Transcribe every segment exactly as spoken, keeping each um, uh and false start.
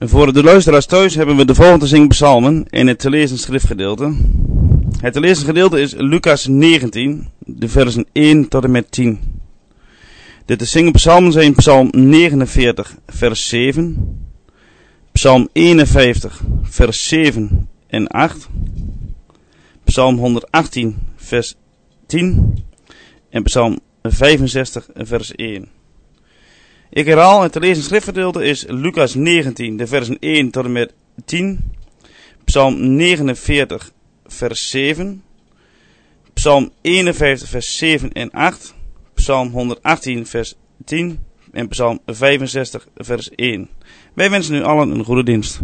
Voor de luisteraars thuis hebben we de volgende zingpsalmen in het te lezen schriftgedeelte. Het te lezen gedeelte is Lucas negentien, de versen één tot en met tien. De te zingen psalmen zijn Psalm negenenveertig, vers zeven, Psalm eenenvijftig, vers zeven en acht, Psalm honderdachttien, vers tien en Psalm vijfenzestig, vers één. Ik herhaal, het te lezen schriftgedeelte is Lucas negentien, de versen één tot en met tien, Psalm negenenveertig, vers zeven, Psalm eenenvijftig, vers zeven en acht, Psalm honderdachttien, vers tien en Psalm vijfenzestig, vers één. Wij wensen u allen een goede dienst.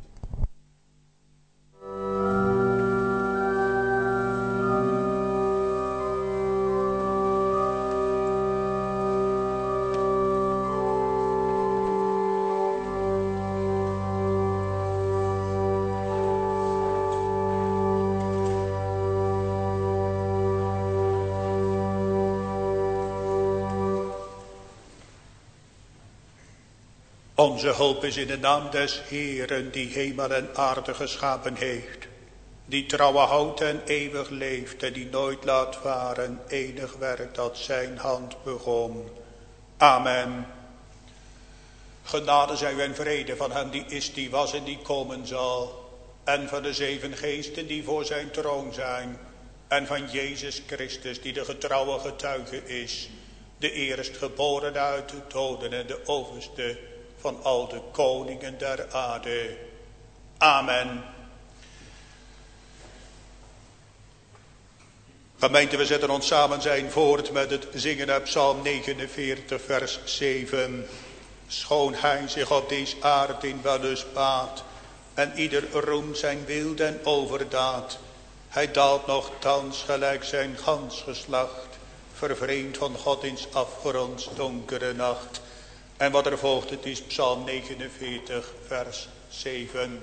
Onze hulp is in de naam des Heeren, die hemel en aarde geschapen heeft, die trouwe houdt en eeuwig leeft en die nooit laat varen enig werk dat zijn hand begon. Amen. Genade zij u en vrede van hem die is, die was en die komen zal, en van de zeven geesten die voor zijn troon zijn, en van Jezus Christus die de getrouwe getuige is, de eerstgeboren uit de doden en de overste van al de koningen der aarde. Amen. Gemeente, we zetten ons samen zijn voort met het zingen uit Psalm negenenveertig, vers zeven. Schoon hij zich op deze aard in wellust baat, en ieder roem zijn wil en overdaad. Hij daalt nog thans gelijk zijn gans geslacht, vervreemd van God in afgronds donkere nacht. En wat er volgt, het is Psalm negenenveertig, vers zeven.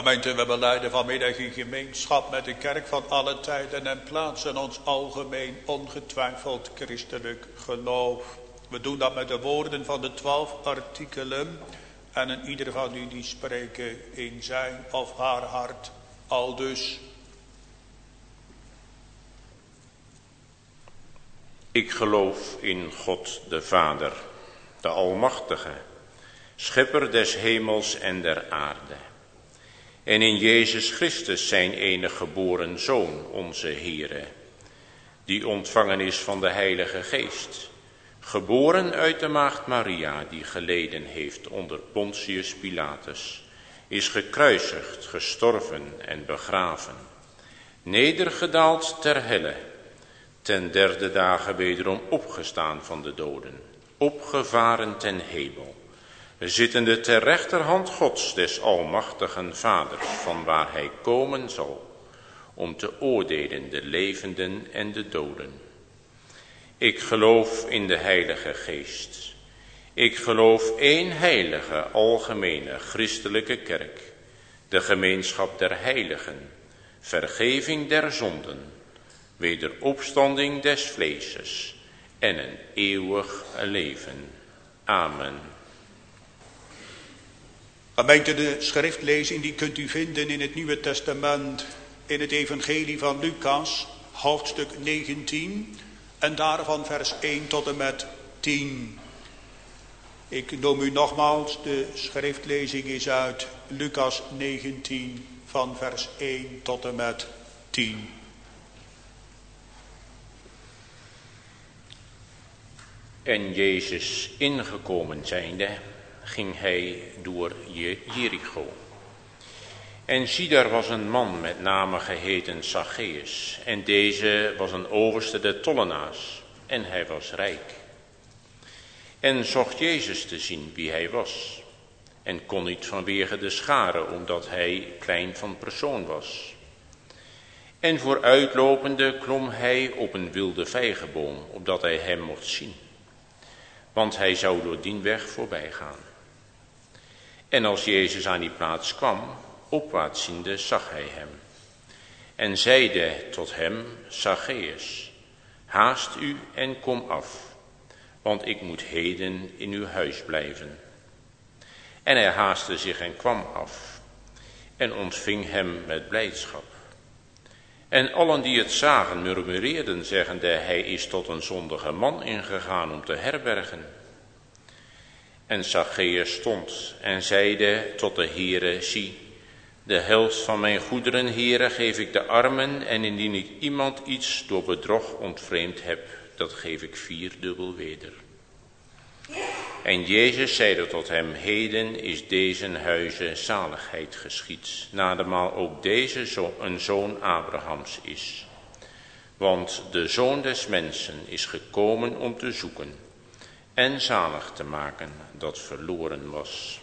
Gemeente, we belijden vanmiddag in gemeenschap met de kerk van alle tijden en plaatsen ons algemeen ongetwijfeld christelijk geloof. We doen dat met de woorden van de twaalf artikelen en een ieder van u die spreken in zijn of haar hart aldus. Ik geloof in God de Vader, de Almachtige, Schepper des hemels en der aarde. En in Jezus Christus zijn enige geboren Zoon, onze Heere, die ontvangen is van de Heilige Geest, geboren uit de maagd Maria, die geleden heeft onder Pontius Pilatus, is gekruisigd, gestorven en begraven, nedergedaald ter helle, ten derde dagen wederom opgestaan van de doden, opgevaren ten hemel, zittende ter rechterhand Gods des almachtigen Vaders, van waar hij komen zal, om te oordelen de levenden en de doden. Ik geloof in de Heilige Geest. Ik geloof één heilige, algemene, christelijke kerk, de gemeenschap der heiligen, vergeving der zonden, wederopstanding des vleeses en een eeuwig leven. Amen. Gemeente, de schriftlezing die kunt u vinden in het Nieuwe Testament, in het Evangelie van Lucas, hoofdstuk negentien, en daarvan vers één tot en met tien. Ik noem u nogmaals, de schriftlezing is uit Lucas negentien, van vers één tot en met tien. En Jezus ingekomen zijnde, ging hij door Jericho. En zie, daar was een man met name geheten Zacchaeus. En deze was een overste der tollenaars. En hij was rijk. En zocht Jezus te zien wie hij was. En kon niet vanwege de schare, omdat hij klein van persoon was. En vooruitlopende klom hij op een wilde vijgenboom, opdat hij hem mocht zien. Want hij zou door dien weg voorbij gaan. En als Jezus aan die plaats kwam, opwaarts ziende, zag hij hem. En zeide tot hem, Zacchaeus, haast u en kom af, want ik moet heden in uw huis blijven. En hij haastte zich en kwam af, en ontving hem met blijdschap. En allen die het zagen murmureerden, zeggende, hij is tot een zondige man ingegaan om te herbergen. En Zacchaeus stond en zeide tot de Heere, zie, de helft van mijn goederen, Heere, geef ik de armen, en indien ik iemand iets door bedrog ontvreemd heb, dat geef ik vierdubbel weder. En Jezus zeide tot hem, heden is deze huize zaligheid geschied, nademaal ook deze zo een zoon Abrahams is. Want de Zoon des Mensen is gekomen om te zoeken en zalig te maken dat verloren was.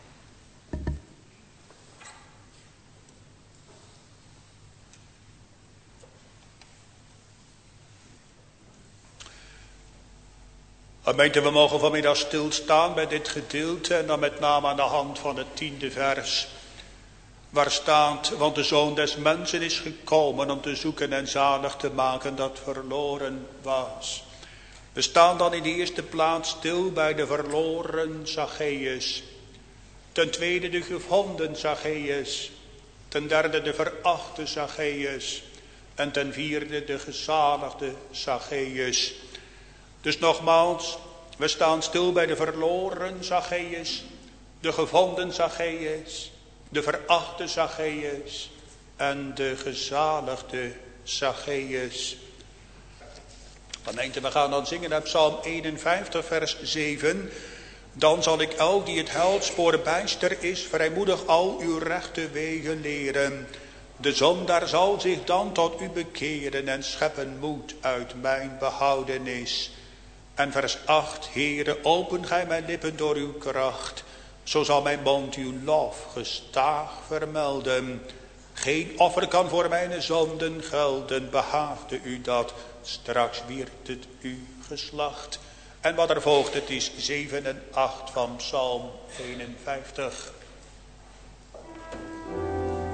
Gemeente, we mogen vanmiddag stilstaan bij dit gedeelte en dan met name aan de hand van het tiende vers. Waar staat, want de Zoon des Mensen is gekomen om te zoeken en zalig te maken dat verloren was. We staan dan in de eerste plaats stil bij de verloren Zacchaeus. Ten tweede de gevonden Zacchaeus. Ten derde de verachte Zacchaeus. En ten vierde de gezaligde Zacchaeus. Dus nogmaals, we staan stil bij de verloren Zacchaeus, de gevonden Zacchaeus, de verachte Zacchaeus en de gezaligde Zacchaeus. Gemeente, we gaan dan zingen uit Psalm eenenvijftig, vers zeven. Dan zal ik elk die het huilspoor bijster is, vrijmoedig al uw rechte wegen leren. De zondaar zal zich dan tot u bekeren en scheppen moed uit mijn behoudenis. En vers acht, Heere, open gij mijn lippen door uw kracht, zo zal mijn mond uw lof gestaag vermelden. Geen offer kan voor mijn zonden gelden, behaagde u dat, straks wierdt het u geslacht. En wat er volgt, het is zeven en acht van Psalm eenenvijftig.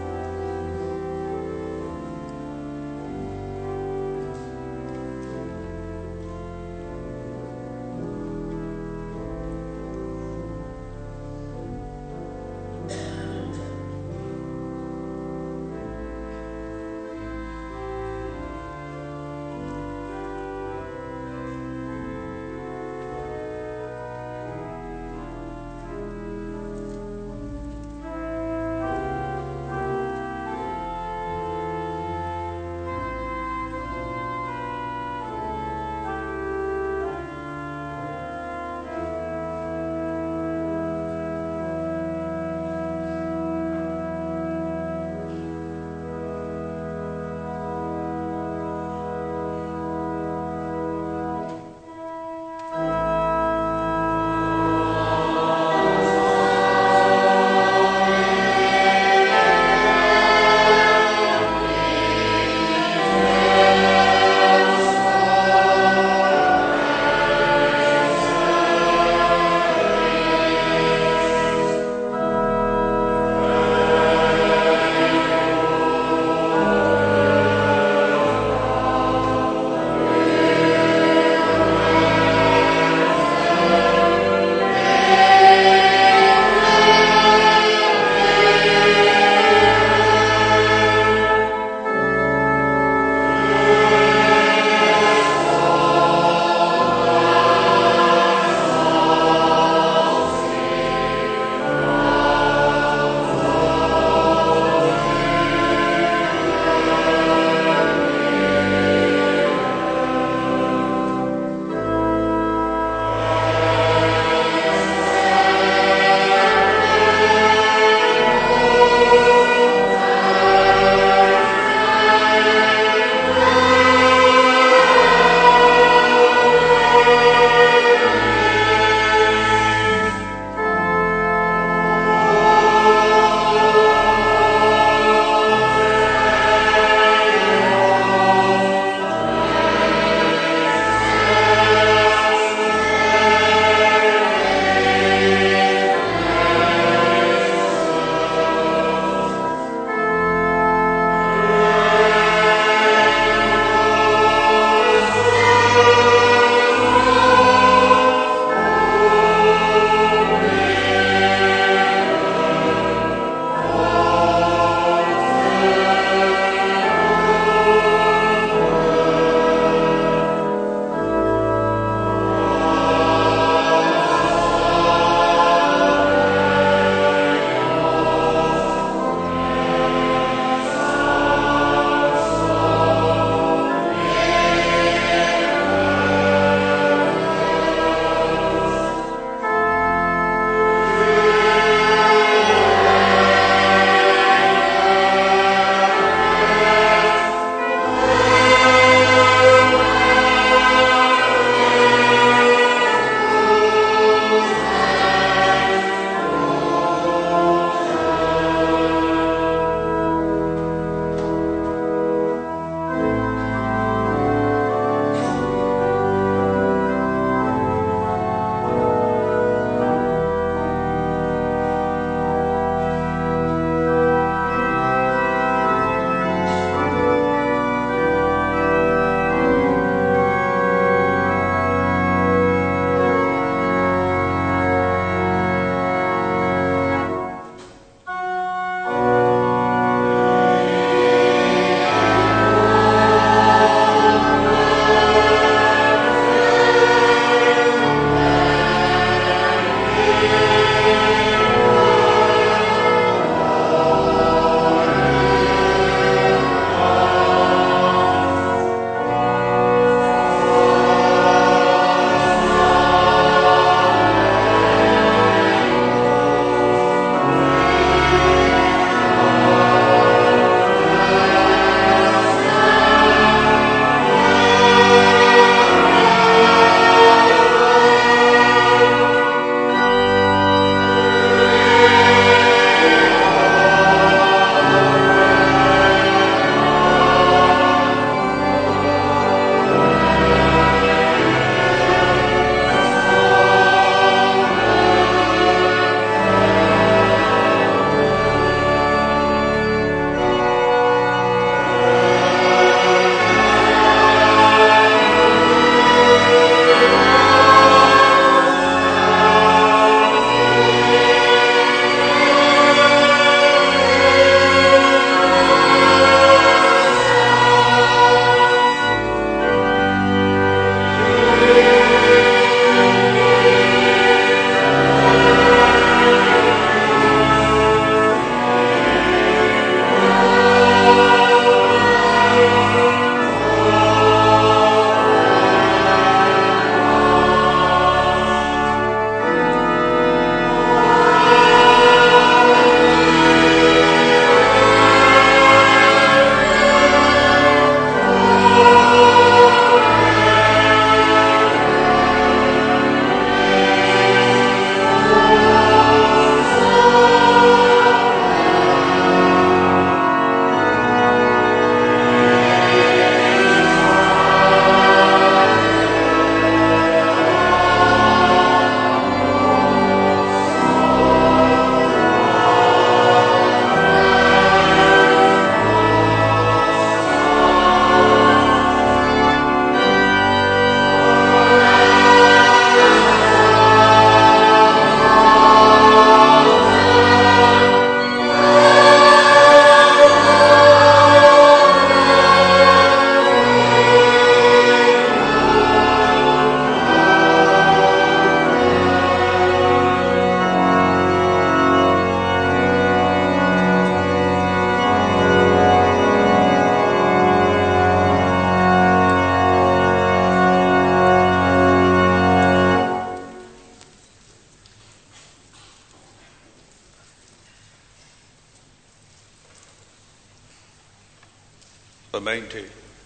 Gemeente,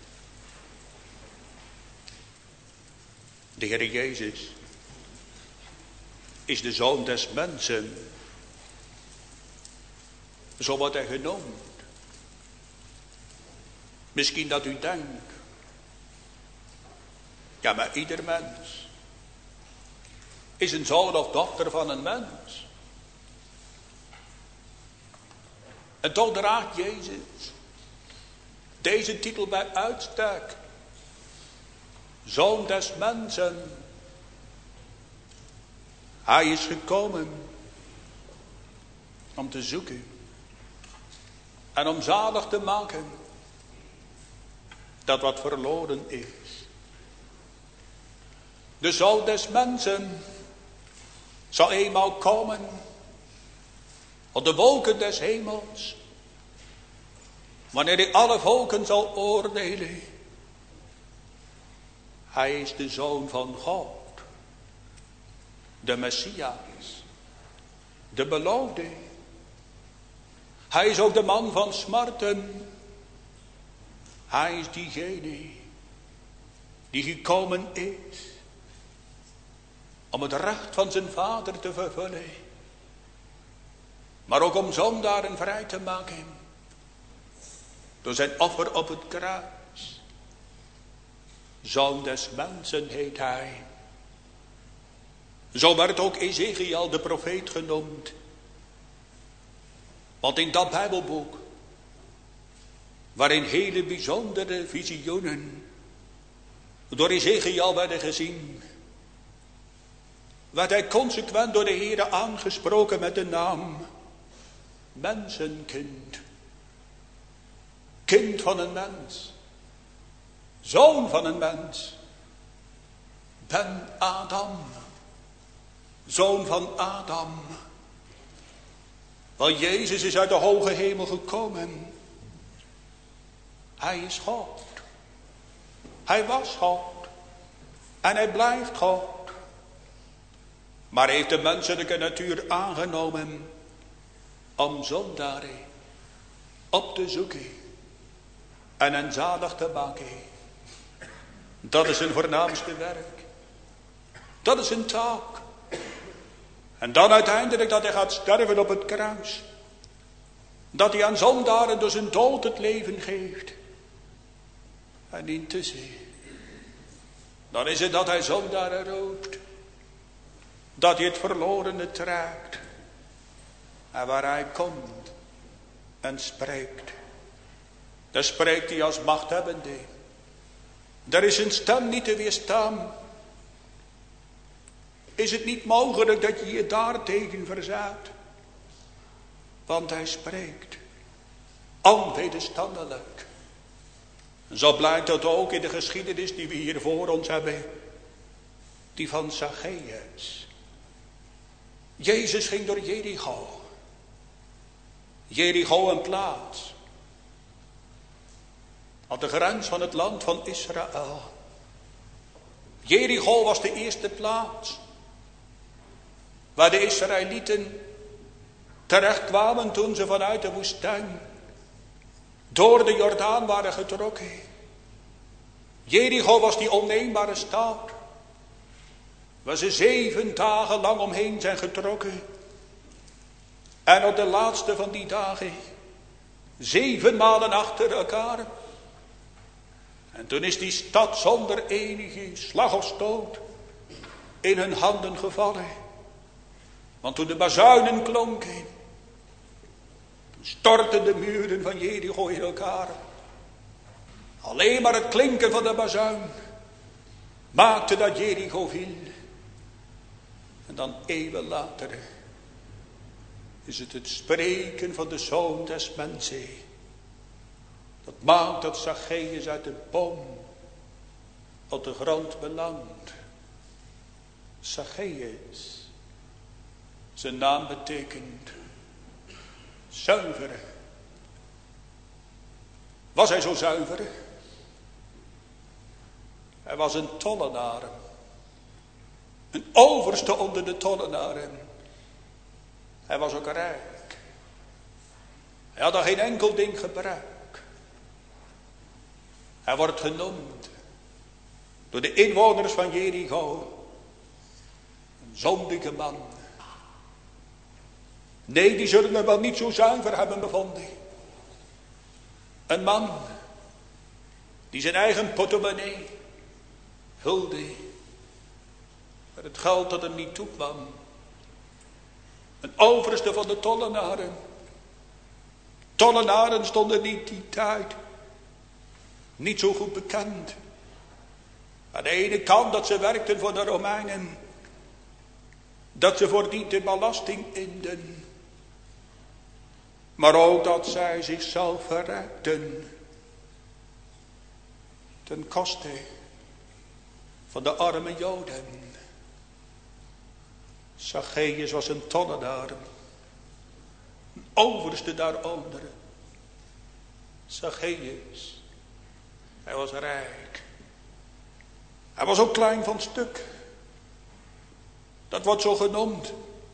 de Heer Jezus is de Zoon des mensen. Zo wordt hij genoemd. Misschien dat u denkt, ja, maar ieder mens is een zoon of dochter van een mens. En toch draagt Jezus deze titel bij uitstek. Zoon des mensen. Hij is gekomen om te zoeken en om zalig te maken dat wat verloren is. De Zoon des mensen zal eenmaal komen op de wolken des hemels, wanneer hij alle volken zal oordelen. Hij is de Zoon van God, de Messias, de beloofde. Hij is ook de man van smarten. Hij is diegene die gekomen is om het recht van zijn vader te vervullen, maar ook om zondaren vrij te maken door zijn offer op het kruis. Zoon des mensen heet hij. Zo werd ook Ezekiel de profeet genoemd. Want in dat Bijbelboek, waarin hele bijzondere visioenen door Ezekiel werden gezien, werd hij consequent door de Heere aangesproken met de naam mensenkind. Kind van een mens. Zoon van een mens. Ben Adam. Zoon van Adam. Want Jezus is uit de hoge hemel gekomen. Hij is God. Hij was God. En hij blijft God. Maar heeft de menselijke natuur aangenomen om zondaren op te zoeken en hen zalig te maken. Dat is zijn voornaamste werk. Dat is zijn taak. En dan uiteindelijk dat hij gaat sterven op het kruis. Dat hij aan zondaren door zijn dood het leven geeft. En intussen, dan is het dat hij zondaren roept. Dat hij het verlorene trekt. En waar hij komt en spreekt. Dan spreekt hij als machthebbende. Daar is zijn stem niet te weerstaan. Is het niet mogelijk dat je je daartegen verzet? Want hij spreekt onwederstandelijk. En zo blijkt dat ook in de geschiedenis die we hier voor ons hebben. Die van Zacchaeus. Jezus ging door Jericho. Jericho een plaats op de grens van het land van Israël. Jericho was de eerste plaats waar de Israëlieten terecht kwamen toen ze vanuit de woestijn door de Jordaan waren getrokken. Jericho was die onneembare stad waar ze zeven dagen lang omheen zijn getrokken. En op de laatste van die dagen, zeven malen achter elkaar. En toen is die stad zonder enige slag of stoot in hun handen gevallen. Want toen de bazuinen klonken, stortten de muren van Jericho in elkaar. Alleen maar het klinken van de bazuin maakte dat Jericho viel. En dan eeuwen later is het het spreken van de Zoon des mensen. Dat maakt dat Zacchaeus uit de boom op de grond belandt. Zacchaeus, zijn naam betekent zuiver. Was hij zo zuiver? Hij was een tollenaar. Een overste onder de tollenaren. Hij was ook rijk. Hij had er geen enkel ding gebrek. Hij wordt genoemd door de inwoners van Jericho een zondige man. Nee, die zullen hem wel niet zo zuiver hebben bevonden. Een man die zijn eigen portemonnee vulde met het geld dat hem niet toekwam. Een overste van de tollenaren. Tollenaren stonden niet die tijd niet zo goed bekend. Aan de ene kant dat ze werkten voor de Romeinen, dat ze voor die de belasting inden, maar ook dat zij zichzelf verrijkten ten koste van de arme Joden. Zacchaeus was een tollenaar, een overste daaronder. Zacchaeus, hij was rijk. Hij was ook klein van stuk. Dat wordt zo genoemd.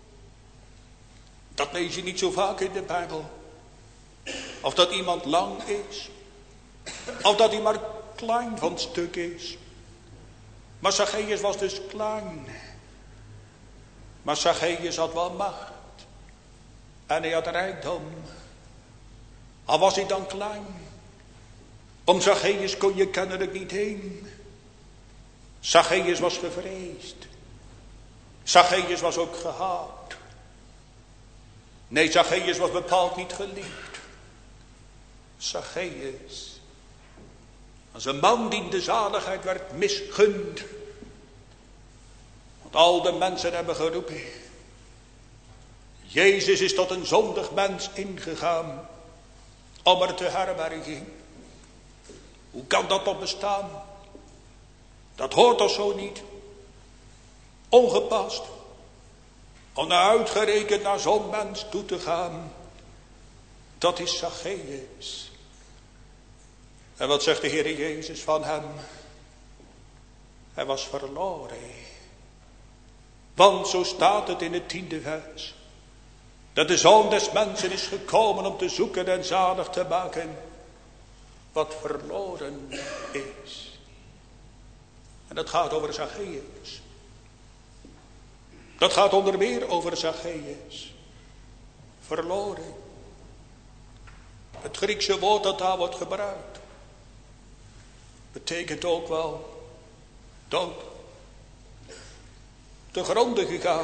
Dat lees je niet zo vaak in de Bijbel. Of dat iemand lang is. Of dat hij maar klein van stuk is. Maar Zacchaeus was dus klein. Maar Zacchaeus had wel macht. En hij had rijkdom. Al was hij dan klein. Om Zacchaeus kon je kennelijk niet heen. Zacchaeus was gevreesd. Zacchaeus was ook gehaat. Nee, Zacchaeus was bepaald niet geliefd. Zacchaeus was een man die in de zaligheid werd misgund. Want al de mensen hebben geroepen: Jezus is tot een zondig mens ingegaan om er te herbergen. Hoe kan dat toch bestaan? Dat hoort toch zo niet? Ongepast. Om nou uitgerekend naar zo'n mens toe te gaan. Dat is Zacchaeus. En wat zegt de Heer Jezus van hem? Hij was verloren. Want zo staat het in het tiende vers. Dat de Zoon des Mensen is gekomen om te zoeken en zalig te maken wat verloren is. En dat gaat over Zacchaeus. Dat gaat onder meer over Zacchaeus. Verloren. Het Griekse woord dat daar wordt gebruikt betekent ook wel dood. Te gronde gegaan.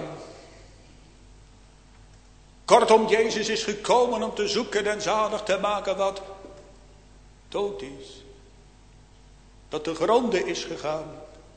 Kortom, Jezus is gekomen om te zoeken en zalig te maken wat dood is. Dat te gronde is gegaan.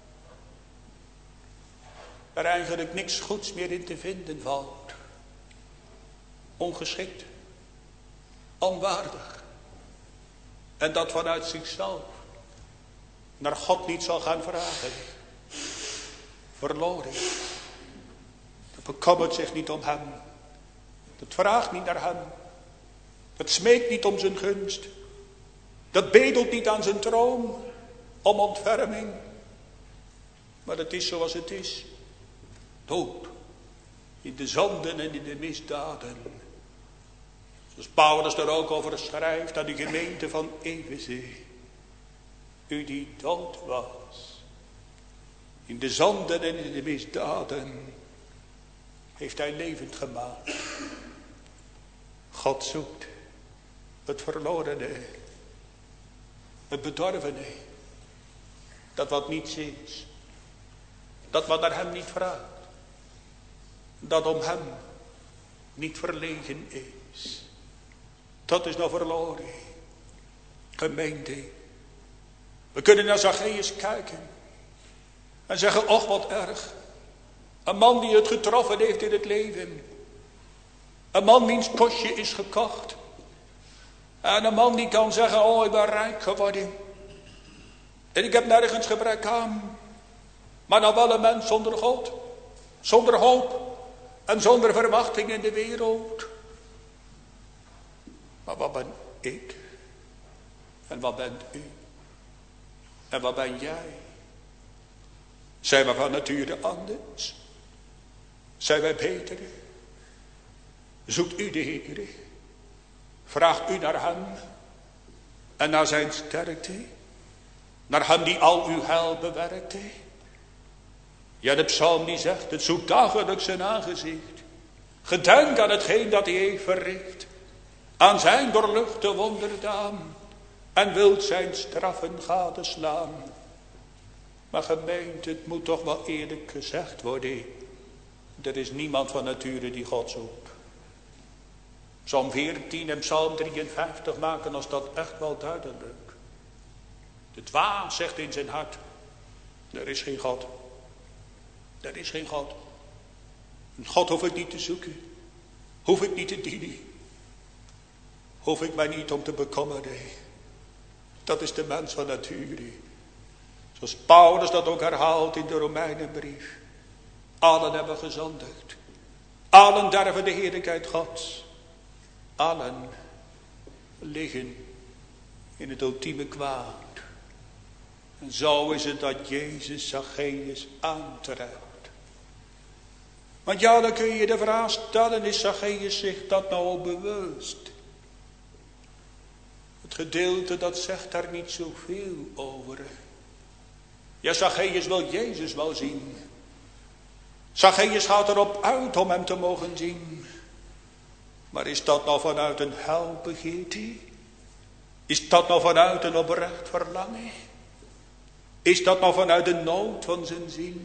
Er eigenlijk niks goeds meer in te vinden valt. Ongeschikt. Onwaardig. En dat vanuit zichzelf naar God niet zal gaan vragen. Verloren. Dat bekommert zich niet om hem. Dat vraagt niet naar hem. Dat smeekt niet om zijn gunst. Dat bedelt niet aan zijn troon om ontferming. Maar het is zoals het is. Dood. In de zonden en in de misdaden. Zoals Paulus er ook over schrijft aan de gemeente van Efeze. U die dood was. In de zonden en in de misdaden. Heeft hij levend gemaakt. God zoekt het verlorene. Het bedorvene. Dat wat niets is. Dat wat naar hem niet vraagt. Dat om hem niet verlegen is. Dat is nou verloren. Gemeente. We kunnen naar Zacchaeus kijken. En zeggen, och wat erg. Een man die het getroffen heeft in het leven. Een man wiens kostje is gekocht. En een man die kan zeggen, oh ik ben rijk geworden. En ik heb nergens gebrek aan. Maar dan wel een mens zonder God. Zonder hoop. En zonder verwachting in de wereld. Maar wat ben ik? En wat bent u? En wat ben jij? Zijn we van nature anders? Zijn wij beter? Zoekt u de Heer. Vraagt u naar hem. En naar zijn sterkte. Naar hem die al uw heil bewerkte. Ja, de psalm die zegt, het zoekt dagelijks zijn aangezicht. Gedenk aan hetgeen dat hij heeft verricht. Aan zijn doorluchte wonderdaan. En wilt zijn straffen gadeslaan. Maar gemeente, het moet toch wel eerlijk gezegd worden. Er is niemand van nature die God zoekt. Psalm veertien en Psalm drieënvijftig maken ons dat echt wel duidelijk. De dwaas zegt in zijn hart, er is geen God. Er is geen God. En God hoef ik niet te zoeken. Hoef ik niet te dienen. Hoef ik mij niet om te bekommeren. Dat is de mens van nature. Zoals Paulus dat ook herhaalt in de Romeinenbrief. Allen hebben gezondigd. Allen derven de heerlijkheid Gods. Allen liggen in het ultieme kwaad. En zo is het dat Jezus Zacchaeus aantreft. Want ja, dan kun je de vraag stellen, is Zacchaeus zich dat nou bewust? Het gedeelte dat zegt daar niet zoveel over. Ja, Zacchaeus wil Jezus wel zien. Zacchaeus gaat erop uit om hem te mogen zien. Maar is dat nou vanuit een heilbegeerte? Is dat nou vanuit een oprecht verlangen? Is dat nou vanuit de nood van zijn ziel?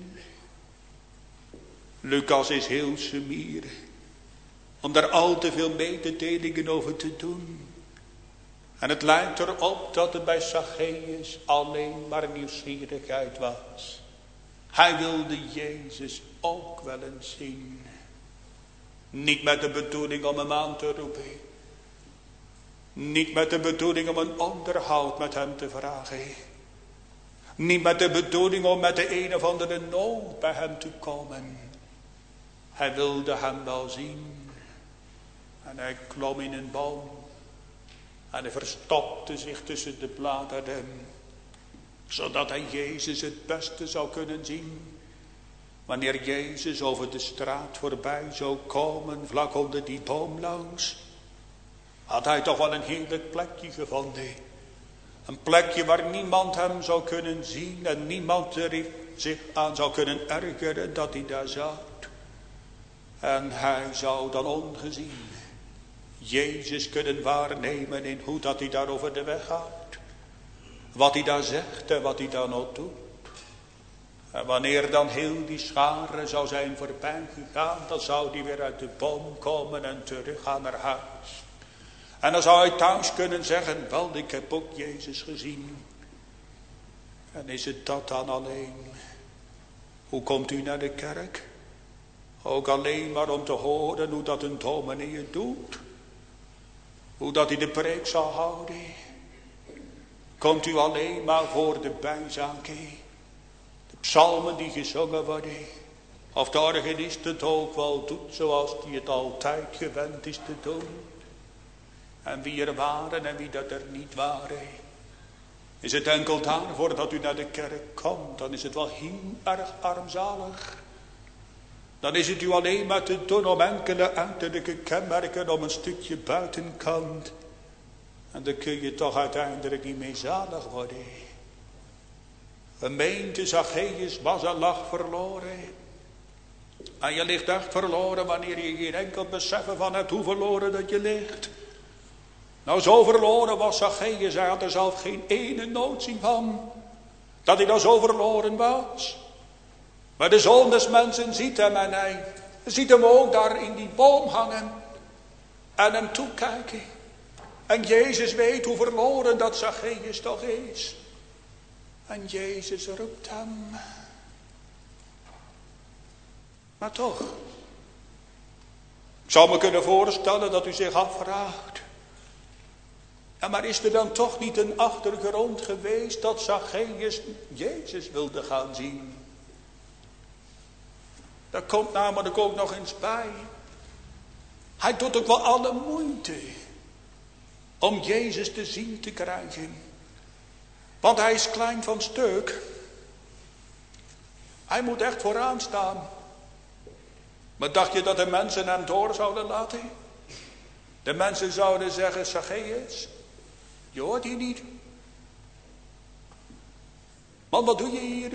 Lucas is heel sumier. Om daar al te veel mededelingen over te doen. En het lijkt erop dat het bij Zacchaeus alleen maar nieuwsgierigheid was. Hij wilde Jezus ook wel eens zien. Niet met de bedoeling om hem aan te roepen. Niet met de bedoeling om een onderhoud met hem te vragen. Niet met de bedoeling om met de een of andere nood bij hem te komen. Hij wilde hem wel zien. En hij klom in een boom. En hij verstopte zich tussen de bladeren. Zodat hij Jezus het beste zou kunnen zien. Wanneer Jezus over de straat voorbij zou komen, vlak onder die boom langs. Had hij toch wel een heerlijk plekje gevonden. Een plekje waar niemand hem zou kunnen zien. En niemand er zich aan zou kunnen ergeren dat hij daar zat. En hij zou dan ongezien Jezus kunnen waarnemen in hoe dat hij daar over de weg gaat. Wat hij daar zegt en wat hij daar nog doet. En wanneer dan heel die schare zou zijn voorbij gegaan, dan zou hij weer uit de boom komen en terug gaan naar huis. En dan zou hij thuis kunnen zeggen, wel, ik heb ook Jezus gezien. En is het dat dan alleen? Hoe komt u naar de kerk? Ook alleen maar om te horen hoe dat een dominee het doet. Hoe dat hij de preek zal houden. Komt u alleen maar voor de bijzaken. De psalmen die gezongen worden. Of de organist het ook wel doet zoals hij het altijd gewend is te doen. En wie er waren en wie dat er niet waren. Is het enkel daarvoor dat u naar de kerk komt. Dan is het wel heel erg armzalig. Dan is het u alleen maar te doen om enkele uiterlijke kenmerken om een stukje buitenkant. En dan kun je toch uiteindelijk niet meer zalig worden. Gemeente Zacchaeus was en lag verloren. En je ligt echt verloren wanneer je geen enkel beseffen van hebt hoe verloren dat je ligt. Nou, zo verloren was Zacchaeus, hij had er zelf geen ene notie van. Dat hij nou zo verloren was. Maar de Zoon des Mensen ziet hem en hij ziet hem ook daar in die boom hangen. En hem toekijken. En Jezus weet hoe verloren dat Zacchaeus toch is. En Jezus roept hem. Maar toch. Ik zou me kunnen voorstellen dat u zich afvraagt. Ja, maar is er dan toch niet een achtergrond geweest dat Zacchaeus Jezus wilde gaan zien? Daar komt namelijk ook nog eens bij. Hij doet ook wel alle moeite om Jezus te zien te krijgen. Want hij is klein van stuk. Hij moet echt vooraan staan. Maar dacht je dat de mensen hem door zouden laten? De mensen zouden zeggen, Zacchaeus, je hoort hier niet. Man, wat doe je hier?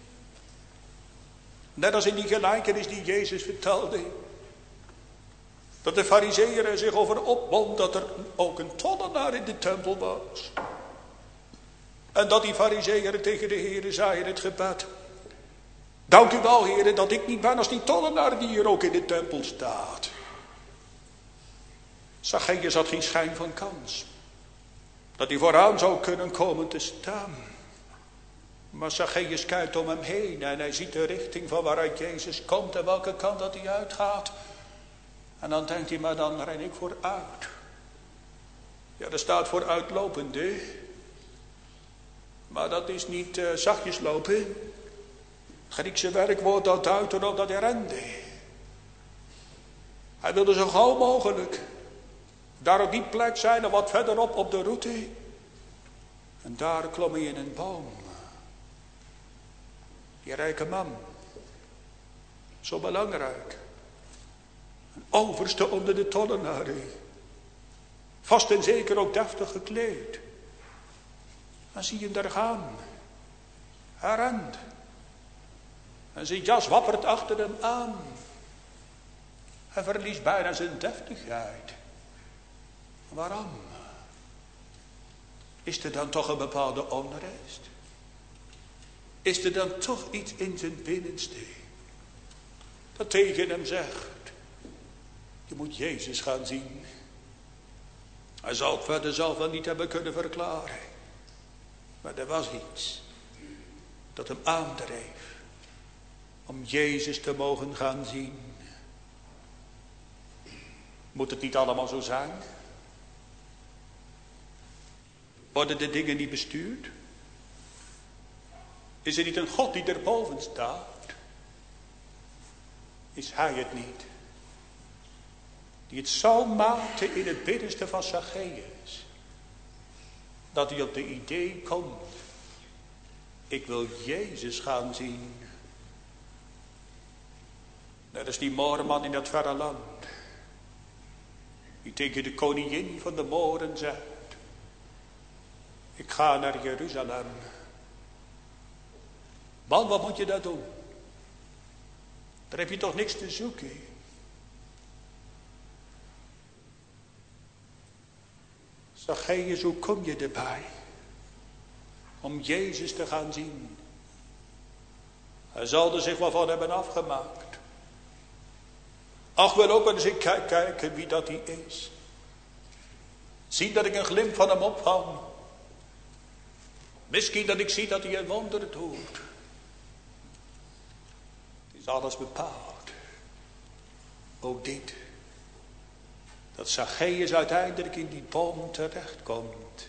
Net als in die gelijkenis die Jezus vertelde. Dat de farizeeën er zich over opwond dat er ook een tollenaar in de tempel was. En dat die farizeeën tegen de Heere zei in het gebed. Dank u wel, Heere, dat ik niet ben als die tollenaar die hier ook in de tempel staat. Zacchaeus had geen schijn van kans. Dat hij vooraan zou kunnen komen te staan. Maar Zacchaeus kijkt om hem heen en hij ziet de richting van waaruit Jezus komt en welke kant dat hij uitgaat. En dan denkt hij, maar dan ren ik vooruit. Ja, er staat vooruitlopende. Maar dat is niet uh, zachtjes lopen. Het Griekse werkwoord dat duidt erop dat hij rende. Hij wilde zo gauw mogelijk daar op die plek zijn en wat verderop op de route. En daar klom hij in een boom. Die rijke man. Zo belangrijk. Een overste onder de tollenaren. Vast en zeker ook deftig gekleed. Dan zie je hem daar gaan. Hij rent. En zijn jas wappert achter hem aan. Hij verliest bijna zijn deftigheid. Waarom? Is er dan toch een bepaalde onrust? Is er dan toch iets in zijn binnenste dat tegen hem zegt: je moet Jezus gaan zien. Hij zal het verder zelf wel niet hebben kunnen verklaren. Maar er was iets dat hem aandreef om Jezus te mogen gaan zien. Moet het niet allemaal zo zijn? Worden de dingen niet bestuurd? Is er niet een God die erboven staat? Is hij het niet? Die het zo maakte in het binnenste van Zacchaeus. Dat hij op de idee komt. Ik wil Jezus gaan zien. Dat is die moorman in dat verre land. Die tegen de koningin van de Moren zegt: ik ga naar Jeruzalem. Man, wat moet je daar doen? Daar heb je toch niks te zoeken. Zacchaeus, hoe kom je erbij om Jezus te gaan zien? Hij zal er zich wel van hebben afgemaakt. Ach, wil ook wel eens ik kijken wie dat hij is. Zien dat ik een glimp van hem opvang. Misschien dat ik zie dat hij een wonder doet. Het is alles bepaald. Ook dit. Dat Zacchaeus uiteindelijk in die boom terechtkomt.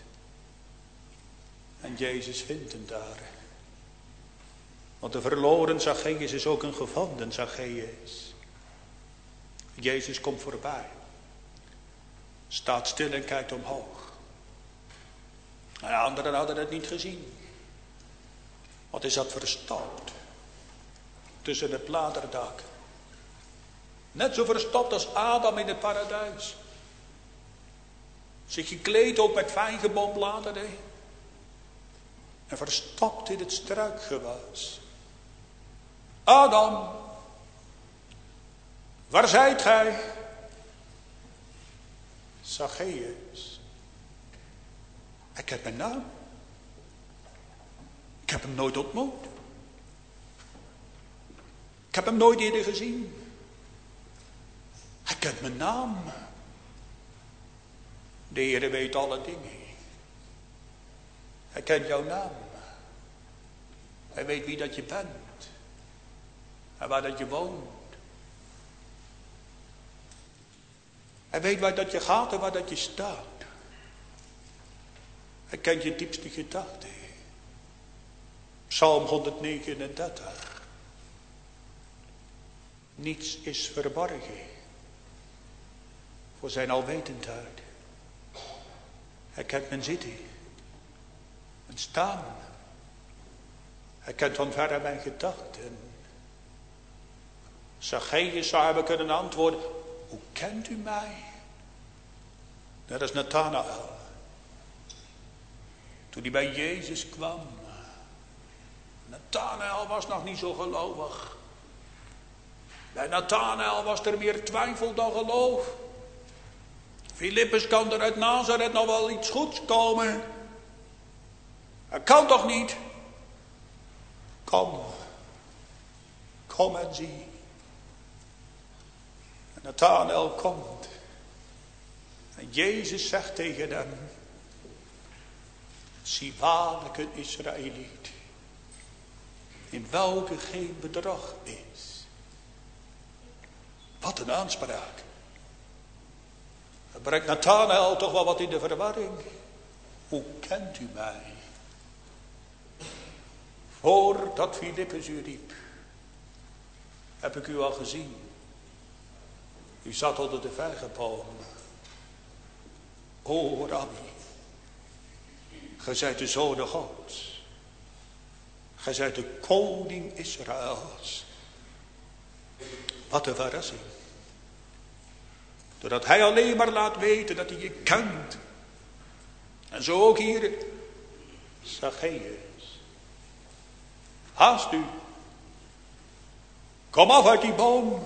En Jezus vindt hem daar. Want de verloren Zacchaeus is ook een gevonden Zacchaeus. Jezus komt voorbij. Staat stil en kijkt omhoog. En de anderen hadden het niet gezien. Wat is dat verstopt? Tussen het bladerdak. Net zo verstopt als Adam in het paradijs. Zich gekleed ook met fijngeboombladeren. En verstopt in het struikgewas. Adam, waar zijt gij? Zacchaeus. Ik heb mijn naam. Ik heb hem nooit ontmoet. Ik heb hem nooit eerder gezien. Hij kent mijn naam. De Heere weet alle dingen. Hij kent jouw naam. Hij weet wie dat je bent. En waar dat je woont. Hij weet waar dat je gaat en waar dat je staat. Hij kent je diepste gedachten. Psalm honderdnegenendertig. Niets is verborgen voor zijn alwetendheid. Hij kent mijn zitten, mijn staan. Hij kent van verre mijn gedachten. Zacchaeus zou hebben kunnen antwoorden: hoe kent u mij? Dat is Nathanael. Toen hij bij Jezus kwam. Nathanael was nog niet zo gelovig. Bij Nathanael was er meer twijfel dan geloof. Filippus, kan er uit Nazareth nog wel iets goeds komen? Dat kan toch niet? Kom. Kom en zie. En Nathanael komt. En Jezus zegt tegen hem: zie waarlijk een Israëliet, in welke geen bedrog is. Wat een aanspraak. Dat brengt Nathanael toch wel wat in de verwarring. Hoe kent u mij? Voordat Filippus u riep, heb ik u al gezien. U zat onder de vijgenboom. O Rabbi, gij zijt de Zoon Gods. Gij zijt de koning Israëls. Wat een verrassing. Doordat hij alleen maar laat weten dat hij je kent. En zo ook hier Zacchaeus. Haast u. Kom af uit die boom.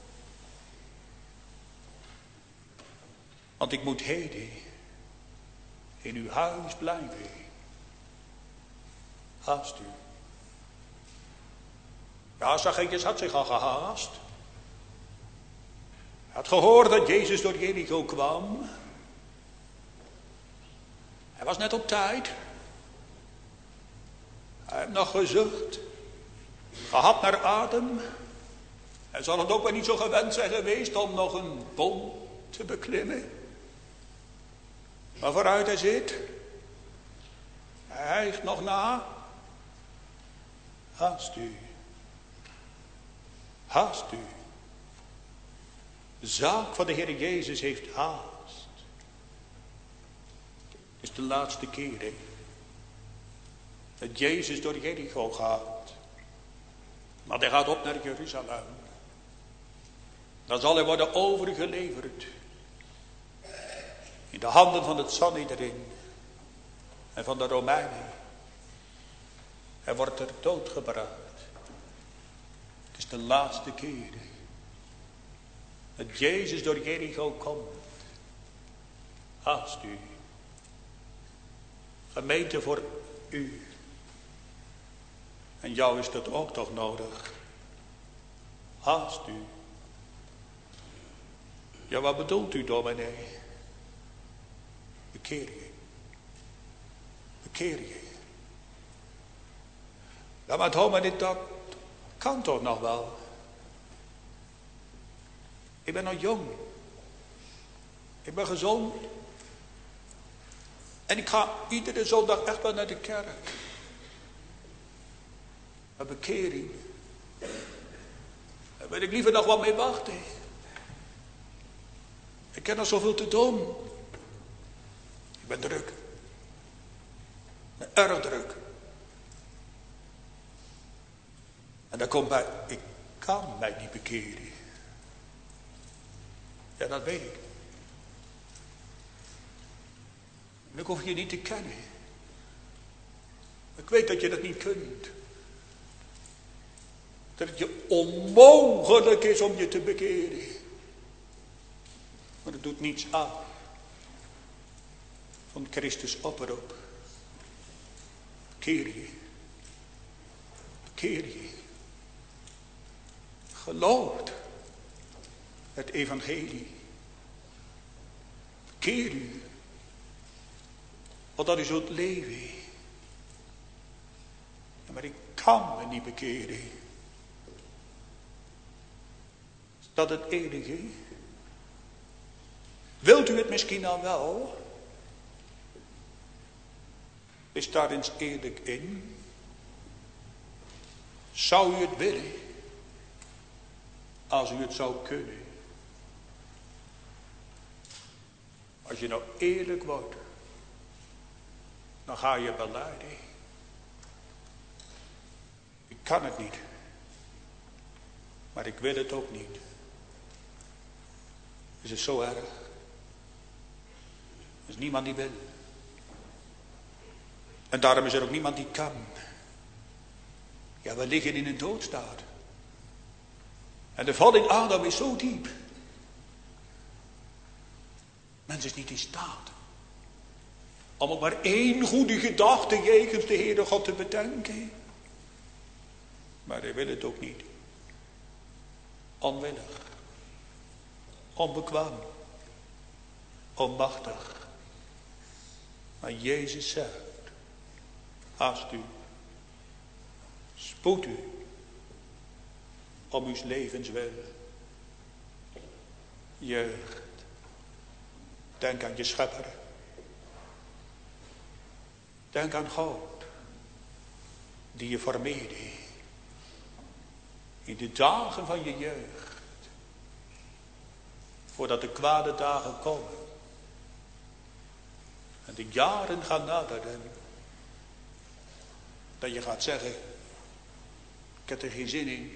Want ik moet heden in uw huis blijven. Haast u. Ja, Zacchaeus had zich al gehaast. Hij had gehoord dat Jezus door Jericho kwam. Hij was net op tijd. Hij heeft nog gezucht. Gehad naar adem. Hij zal het ook wel niet zo gewend zijn geweest om nog een boom te beklimmen. Maar vooruit hij zit. Hij hijgt nog na. Haast u. Haast u. De zaak van de Heer Jezus heeft haast. Het is de laatste keer, hè, dat Jezus door Jericho gaat. Maar hij gaat op naar Jeruzalem. Dan zal hij worden overgeleverd in de handen van het Sanhedrin en van de Romeinen. Hij wordt ter dood gebracht. Het is de laatste keer dat Jezus door Jericho komt. Haast u. Gemeente, voor u en jou is dat ook toch nodig. Haast u. Ja, wat bedoelt u, dominee? Bekeer je. Bekeer je. Ja, maar dominee, dat kan toch nog wel. Ik ben nog jong. Ik ben gezond. En ik ga iedere zondag echt wel naar de kerk. Maar bekering, daar wil ik liever nog wat mee wachten. Ik heb nog zoveel te doen. Ik ben druk. Ik ben erg druk. En dan komt bij, ik kan mij niet bekeren. Ja, dat weet ik. En ik hoef je niet te kennen. Ik weet dat je dat niet kunt. Dat het je onmogelijk is om je te bekeren. Maar het doet niets aan van Christus oproep. Bekeer je. Bekeer je. Gelooft het evangelie. Bekeer u. Want dat is het leven. Ja, maar ik kan me niet bekeren. Is dat het enige? Wilt u het misschien al wel? Is daar eens eerlijk in? Zou u het willen? Als u het zou kunnen. Als je nou eerlijk wordt, dan ga je belijden. Ik kan het niet. Maar ik wil het ook niet. Is het zo erg? Er is niemand die wil. En daarom is er ook niemand die kan. Ja, we liggen in een doodstaat. En de val in Adam is zo diep. Mens is niet in staat om ook maar één goede gedachte jegens de Heere God te bedenken. Maar hij wil het ook niet. Onwillig. Onbekwaam. Onmachtig. Maar Jezus zegt, haast u. Spoed u. Om uw levens wil. Jeugd. Denk aan je schepper. Denk aan God. Die je formeerde. In de dagen van je jeugd. Voordat de kwade dagen komen. En de jaren gaan naderen. Dat je gaat zeggen. Ik heb er geen zin in.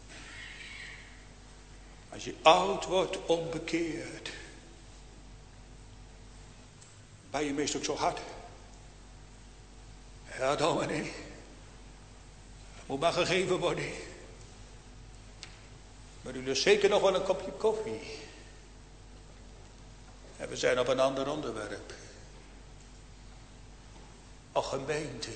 Als je oud wordt onbekeerd. Ben je meestal ook zo hard. Ja, dominee. Moet maar gegeven worden. Maar u lust zeker nog wel een kopje koffie. En we zijn op een ander onderwerp. Och, gemeente.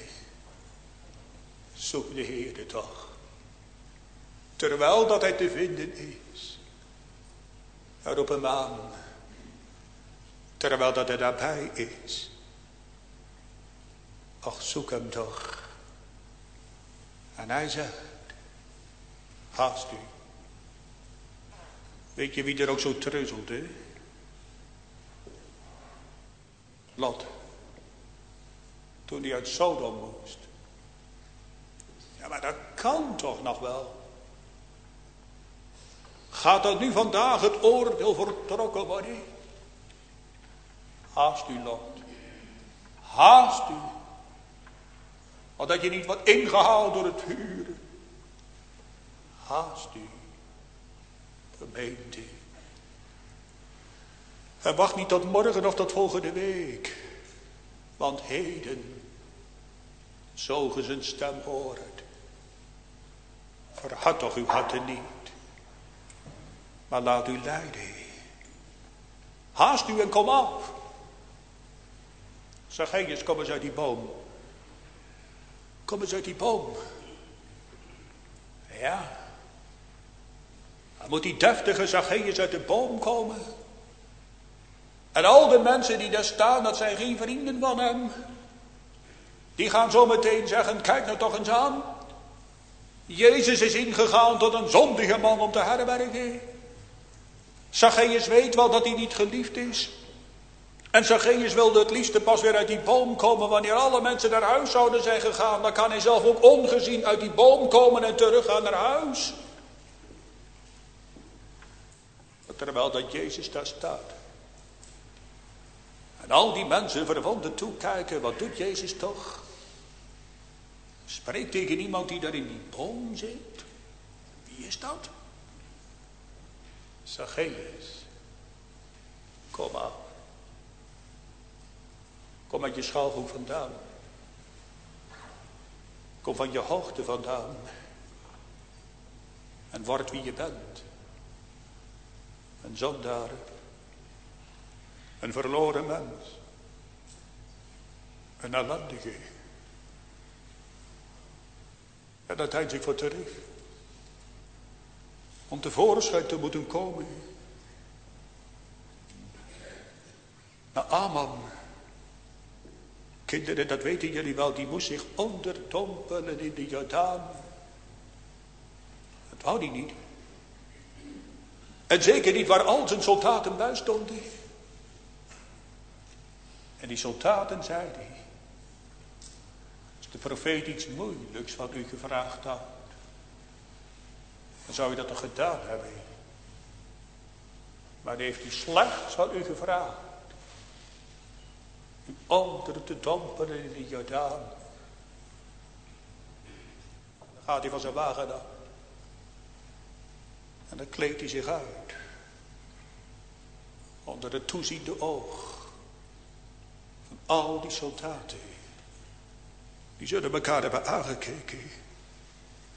Zoek de Heere toch. Terwijl dat hij te vinden is. Roep hem aan. Terwijl dat hij daarbij is. Och, zoek hem toch. En hij zegt. Haast u. Weet je wie er ook zo treuzelt, hè? Lot. Toen hij uit Sodom moest. Ja, maar dat kan toch nog wel. Gaat er nu vandaag het oordeel voltrokken worden? Haast u, Lot. Haast u. Omdat je niet wordt ingehaald door het vuur. Haast u. Gemeente. En wacht niet tot morgen of tot volgende week. Want heden, zo ge zijn stem hoort, verhard toch uw harten niet, maar laat u leiden. Haast u en kom af. Zacchaeus, kom eens uit die boom. Kom eens uit die boom. Ja. Dan moet die deftige Zacchaeus uit de boom komen. En al de mensen die daar staan, dat zijn geen vrienden van hem. Die gaan zo meteen zeggen, kijk nou toch eens aan. Jezus is ingegaan tot een zondige man om te herbergen. Zacchaeus weet wel dat hij niet geliefd is. En Zacchaeus wilde het liefste pas weer uit die boom komen wanneer alle mensen naar huis zouden zijn gegaan. Dan kan hij zelf ook ongezien uit die boom komen en teruggaan naar huis. Terwijl dat Jezus daar staat. En al die mensen verwonderd toekijken, wat doet Jezus toch? Spreekt tegen iemand die daar in die boom zit. Wie is dat? Zacchaeus. Kom aan. Kom uit je schuilhoek vandaan. Kom van je hoogte vandaan. En word wie je bent. Een zondaar. Een verloren mens. Een ellendige. En dat hij zich voor terug. Om tevoorschijn te moeten komen. Maar Aman. Kinderen, dat weten jullie wel. Die moest zich onderdompelen in de Jordaan. Dat wou die niet. En zeker niet waar al zijn soldaten bij stonden. En die soldaten zeiden. Als de profeet iets moeilijks van u gevraagd had. Dan zou je dat toch gedaan hebben. Maar die heeft u slechts van u gevraagd. U onder te dompelen in de Jordaan. Dan gaat hij van zijn wagen af. En dan kleedt hij zich uit. Onder het toeziende oog. Van al die soldaten. Die zullen elkaar hebben aangekeken.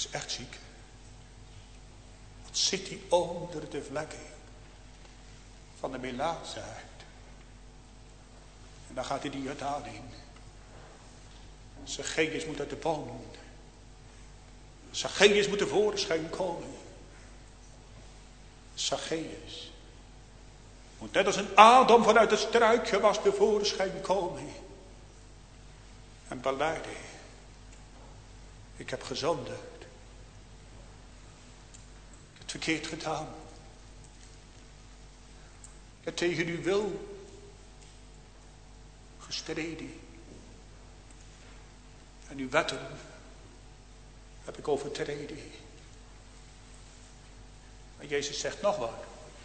is echt ziek. Wat zit hij onder de vlekken van de melaatsheid. En dan gaat hij die Jordaan in. Zacchaeus moet uit de boom. Zacchaeus moet tevoorschijn komen. Zacchaeus moet net als een Adam vanuit het struikgewas tevoorschijn komen. En belijden. Ik heb gezondigd. Ik heb het verkeerd gedaan. Ik heb tegen uw wil gestreden. En uw wetten heb ik overtreden. Maar Jezus zegt nog wat.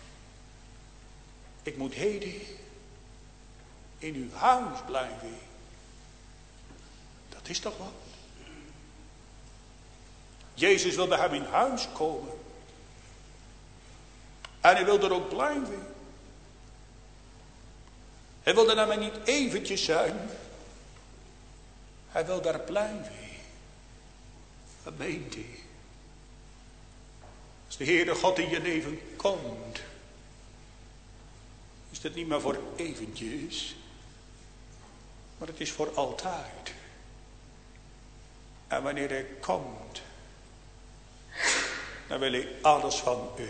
Ik moet heden in uw huis blijven. Dat is toch wat? Jezus wil bij hem in huis komen. En hij wil er ook blijven. Hij wil er namelijk niet eventjes zijn. Hij wil daar blijven. Wat meent hij? Als de Heere God in je leven komt, is het niet maar voor eventjes, maar het is voor altijd. En wanneer hij komt, dan wil hij alles van u.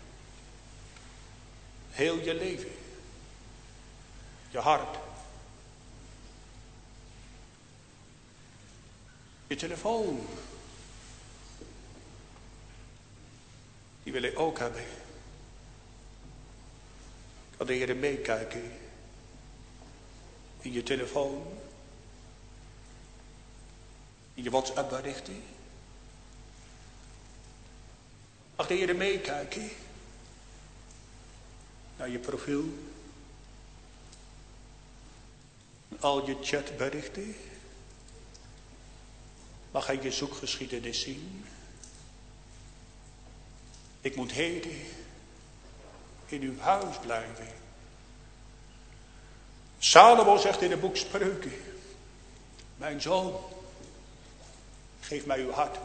Heel je leven. Je hart. Je telefoon. Die wil hij ook hebben. Kan de Heer meekijken. In je telefoon. In je WhatsApp berichten. Mag de Heer meekijken. Naar je profiel. Al je chatberichten. Mag hij je zoekgeschiedenis zien. Ik moet heden in uw huis blijven. Salomo zegt in het boek Spreuken. Mijn zoon, geef mij uw hart.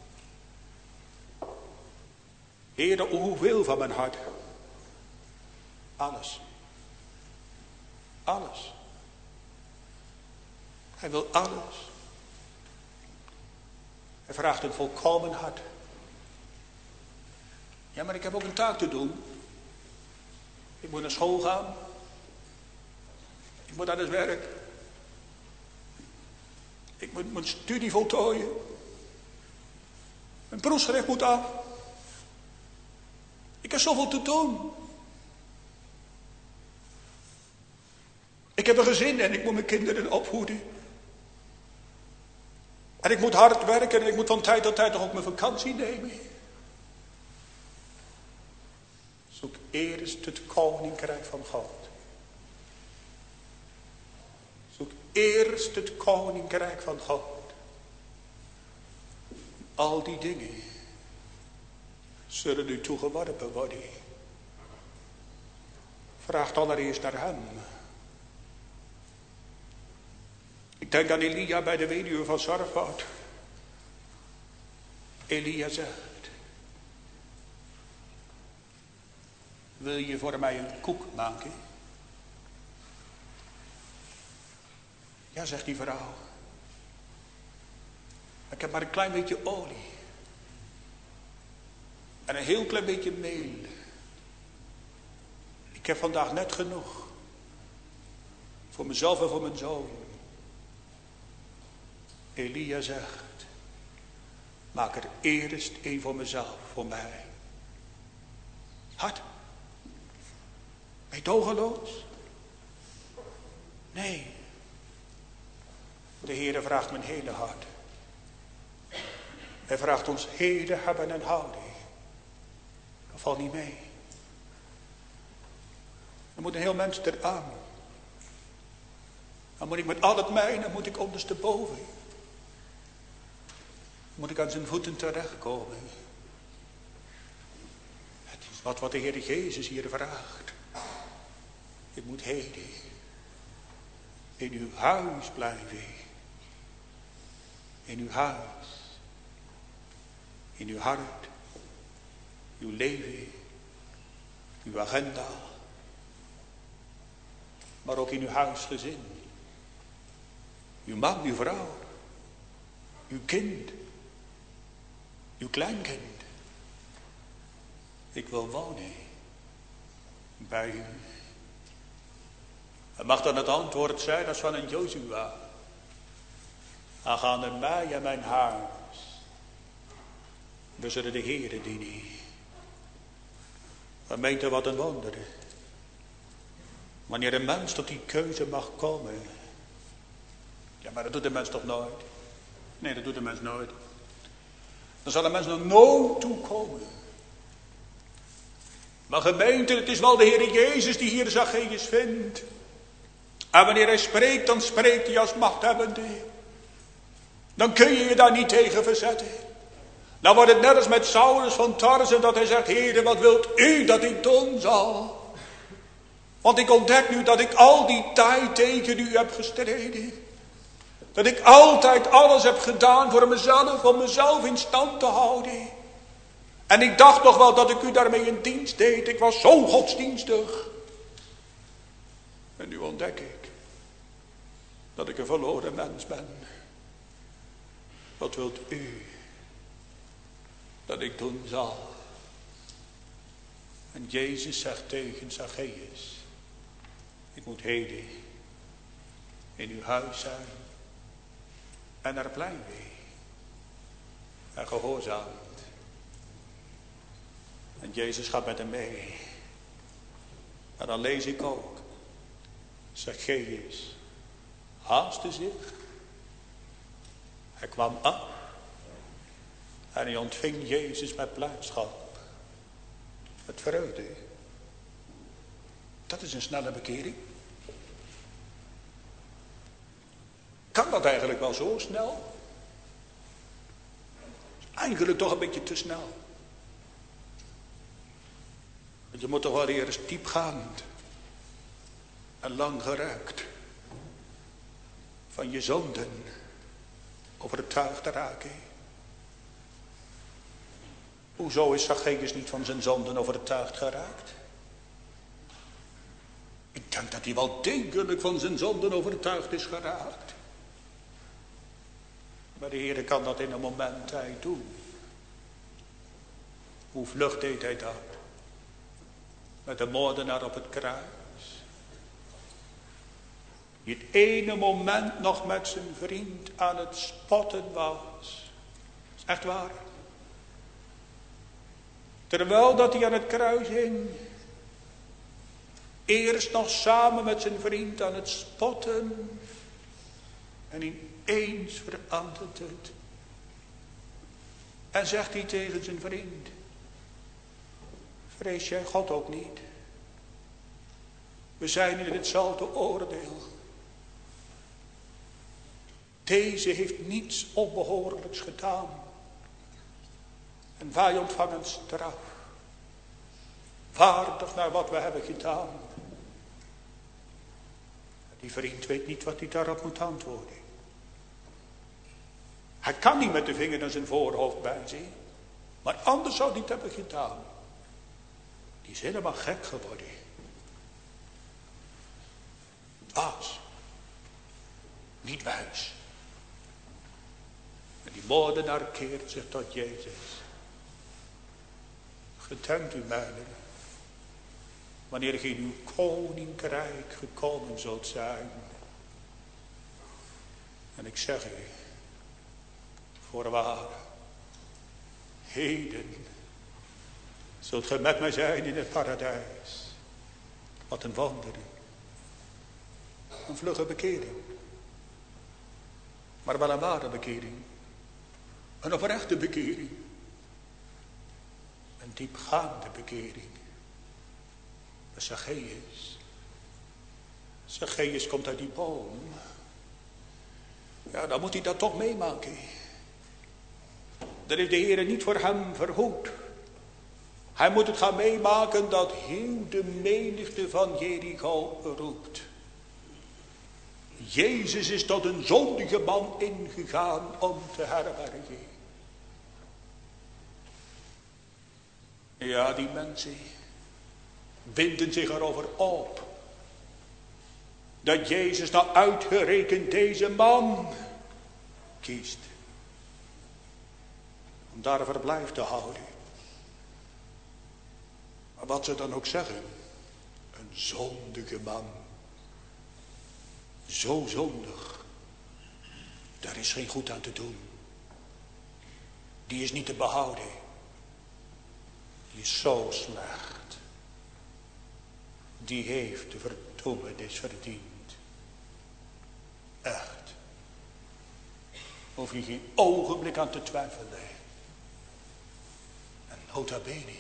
Heere, hoeveel van mijn hart? Alles. Alles. Hij wil alles. Hij vraagt een volkomen hart. Ja, maar ik heb ook een taak te doen. Ik moet naar school gaan. Ik moet aan het werk. Ik moet mijn studie voltooien. Mijn proefschrift moet af. Ik heb zoveel te doen. Ik heb een gezin en ik moet mijn kinderen opvoeden. En ik moet hard werken en ik moet van tijd tot tijd toch ook mijn vakantie nemen. Zoek eerst het koninkrijk van God. Zoek eerst het koninkrijk van God. Al die dingen zullen u toegeworpen worden. Vraag allereerst naar hem. Ik denk aan Elia bij de weduwe van Sarfat. Elia zegt: wil je voor mij een koek maken? Ja, zegt die vrouw. Ik heb maar een klein beetje olie. En een heel klein beetje meel. Ik heb vandaag net genoeg. Voor mezelf en voor mijn zoon. Elia zegt: maak er eerst een voor mezelf, voor mij. Hart. Meedogenloos? Nee. De Heere vraagt mijn hele hart. Hij vraagt ons hele hebben en houden. Dat valt niet mee. Dan moet een heel mens eraan. Dan moet ik met al het mijne, moet ik ondersteboven. Dan moet ik aan zijn voeten terechtkomen. Het is wat wat de Heer Jezus hier vraagt. Ik moet heden in uw huis blijven. In uw huis. In uw hart, uw leven, uw agenda, maar ook in uw huisgezin. Uw man, uw vrouw, uw kind, uw kleinkind. Ik wil wonen bij u. En mag dan het antwoord zijn als van een Jozua. Aangaande mij en mijn huis, we zullen de Heere dienen. Gemeente, wat een wonder. Wanneer een mens tot die keuze mag komen. Ja, maar dat doet de mens toch nooit? Nee, dat doet de mens nooit. Dan zal de mens nog nooit toekomen. Maar gemeente, het is wel de Heer Jezus die hier Zacchaeus vindt. En wanneer hij spreekt, dan spreekt hij als machthebbende. Dan kun je je daar niet tegen verzetten. Dan wordt het net als met Saulus van Tarsen dat hij zegt, Heere, wat wilt u dat ik doen zal? Want ik ontdek nu dat ik al die tijd tegen u heb gestreden. Dat ik altijd alles heb gedaan voor mezelf, om mezelf in stand te houden. En ik dacht nog wel dat ik u daarmee een dienst deed. Ik was zo godsdienstig. En nu ontdek ik dat ik een verloren mens ben. Wat wilt u dat ik doen zal? En Jezus zegt tegen Zacchaeus, ik moet heden in uw huis zijn en er plein mee. En gehoorzaamt. En Jezus gaat met hem mee. En dan lees ik ook, Zacchaeus haastte zich. Hij kwam af. En hij ontving Jezus met blijdschap. Met vreugde. Dat is een snelle bekering. Kan dat eigenlijk wel zo snel? Eigenlijk toch een beetje te snel. Want je moet toch wel eerst diepgaand en lang geruikt van je zonden overtuigd te raken. Hoezo is Zacchaeus niet van zijn zonden overtuigd geraakt? Ik denk dat hij wel degelijk van zijn zonden overtuigd is geraakt. Maar de Heer kan dat in een moment tijd doen. Hoe vlug deed hij dat? Met de moordenaar op het kruis. Die het ene moment nog met zijn vriend aan het spotten was. Dat is echt waar. Terwijl dat hij aan het kruis hing. Eerst nog samen met zijn vriend aan het spotten. En ineens verandert het. En zegt hij tegen zijn vriend. Vrees jij God ook niet? We zijn in hetzelfde oordeel. Deze heeft niets onbehoorlijks gedaan. En wij ontvangen straf. Waardig naar wat we hebben gedaan. Die vriend weet niet wat hij daarop moet antwoorden. Hij kan niet met de vinger naar zijn voorhoofd bijzien. Maar anders zou hij het hebben gedaan. Die is helemaal gek geworden. Dwaas. Niet wijs. En die moordenaar keert zich tot Jezus. Gedenkt u mijnen. Wanneer ge in uw koninkrijk gekomen zult zijn. En ik zeg u. Voorwaar. Heden. Zult ge met mij zijn in het paradijs. Wat een wonder. Een vlugge bekering. Maar wel een ware bekering. Een oprechte bekering. Een diepgaande bekering. Zacchaeus. Zacchaeus komt uit die boom. Ja, dan moet hij dat toch meemaken. Dat heeft de Heer niet voor hem verhoed. Hij moet het gaan meemaken dat heel de menigte van Jericho roept. Jezus is tot een zondige man ingegaan om te herbergen. Ja, die mensen winden zich erover op dat Jezus nou uitgerekend deze man kiest om daar een verblijf te houden. Maar wat ze dan ook zeggen, een zondige man, zo zondig, daar is geen goed aan te doen. Die is niet te behouden. Die is zo slecht. Die heeft de verdoemenis verdiend. Echt. Hoef je geen ogenblik aan te twijfelen. En nota bene,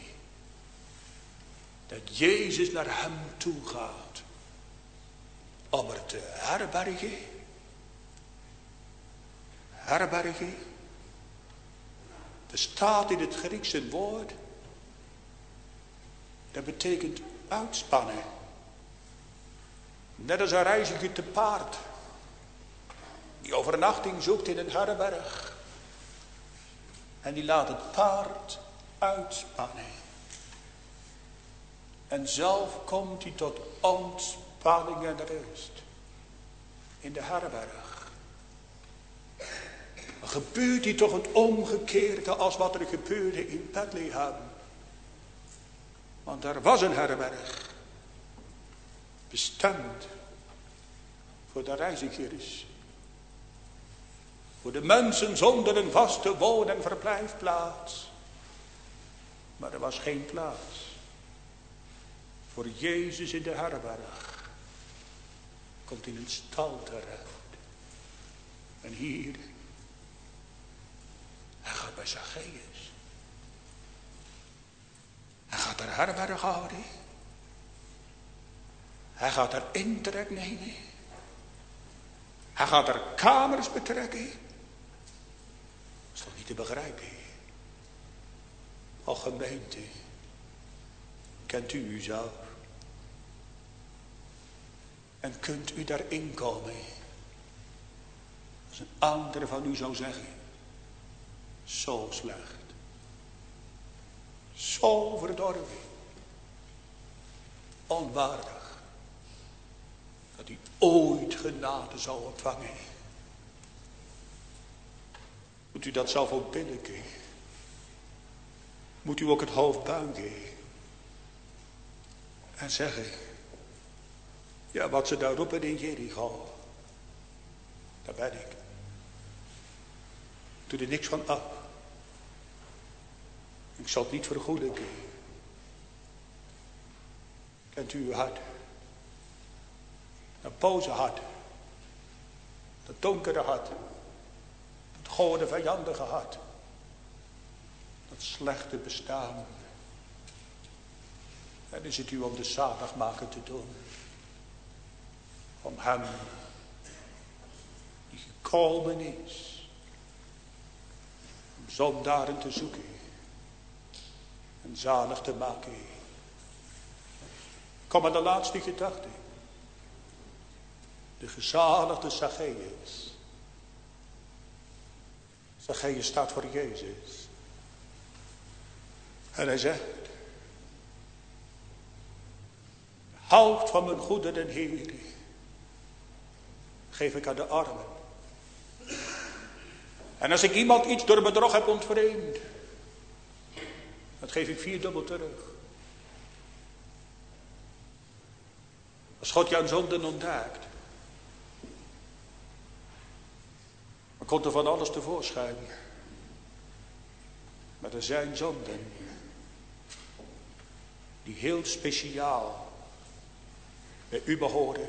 dat Jezus naar hem toe gaat om er te herbergen. Herbergen. Er staat in het Grieks een woord. Dat betekent uitspannen. Net als een reiziger te paard. Die overnachting zoekt in een herberg. En die laat het paard uitspannen. En zelf komt hij tot ontspanning en rust. In de herberg. Maar gebeurt hier toch het omgekeerde als wat er gebeurde in Bethlehem. Want er was een herberg. Bestemd voor de reizigers. Voor de mensen zonder een vaste woon- en verblijfplaats. Maar er was geen plaats voor Jezus in de herberg. Komt in een stal terecht. En hier, hij gaat bij Zacchaeus. Hij gaat er herberg houden. Hij gaat er intrek nemen. Hij gaat er kamers betrekken. Dat is toch niet te begrijpen? Al gemeente, kent u uzelf? En kunt u daarin komen? Als een andere van u zou zeggen, zo slecht. Zo verdorven. Onwaardig. Dat hij ooit genade zou ontvangen. Moet u dat zelf ook billijken? Moet u ook het hoofd buigen? En zeggen, ja, wat ze daar roepen in Jericho, daar ben ik. Doe er niks van af. Ik zal het niet vergoelijken. Kent u uw hart? Dat boze hart. Dat donkere hart. Dat gode vijandige hart. Dat slechte bestaan. En is het u om de zaligmaker te doen. Om hem die gekomen is. Om zondaren te zoeken. En zalig te maken. Kom aan de laatste gedachte. De gezaligde Zacchaeus. Zacchaeus staat voor Jezus. En hij zegt. Houd van mijn goederen, Heer. Geef ik aan de armen. En als ik iemand iets door bedrog heb ontvreemd. Dat geef ik vierdubbel terug. Als God jouw zonden ontduikt. Dan komt er van alles tevoorschijn. Maar er zijn zonden. Die heel speciaal bij u behoren.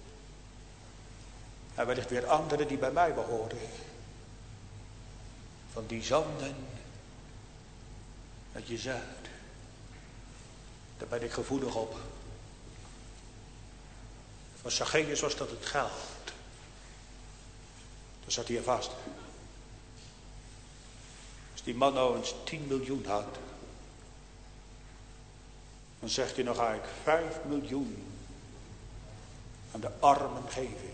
En wellicht weer anderen die bij mij behoren. Van die zonden. Dat je zegt. Daar ben ik gevoelig op. Voor Zacchaeus was dat het geld. Daar zat hij er vast. Als die man nou eens tien miljoen had. Dan zegt hij, nog ga ik vijf miljoen aan de armen geven.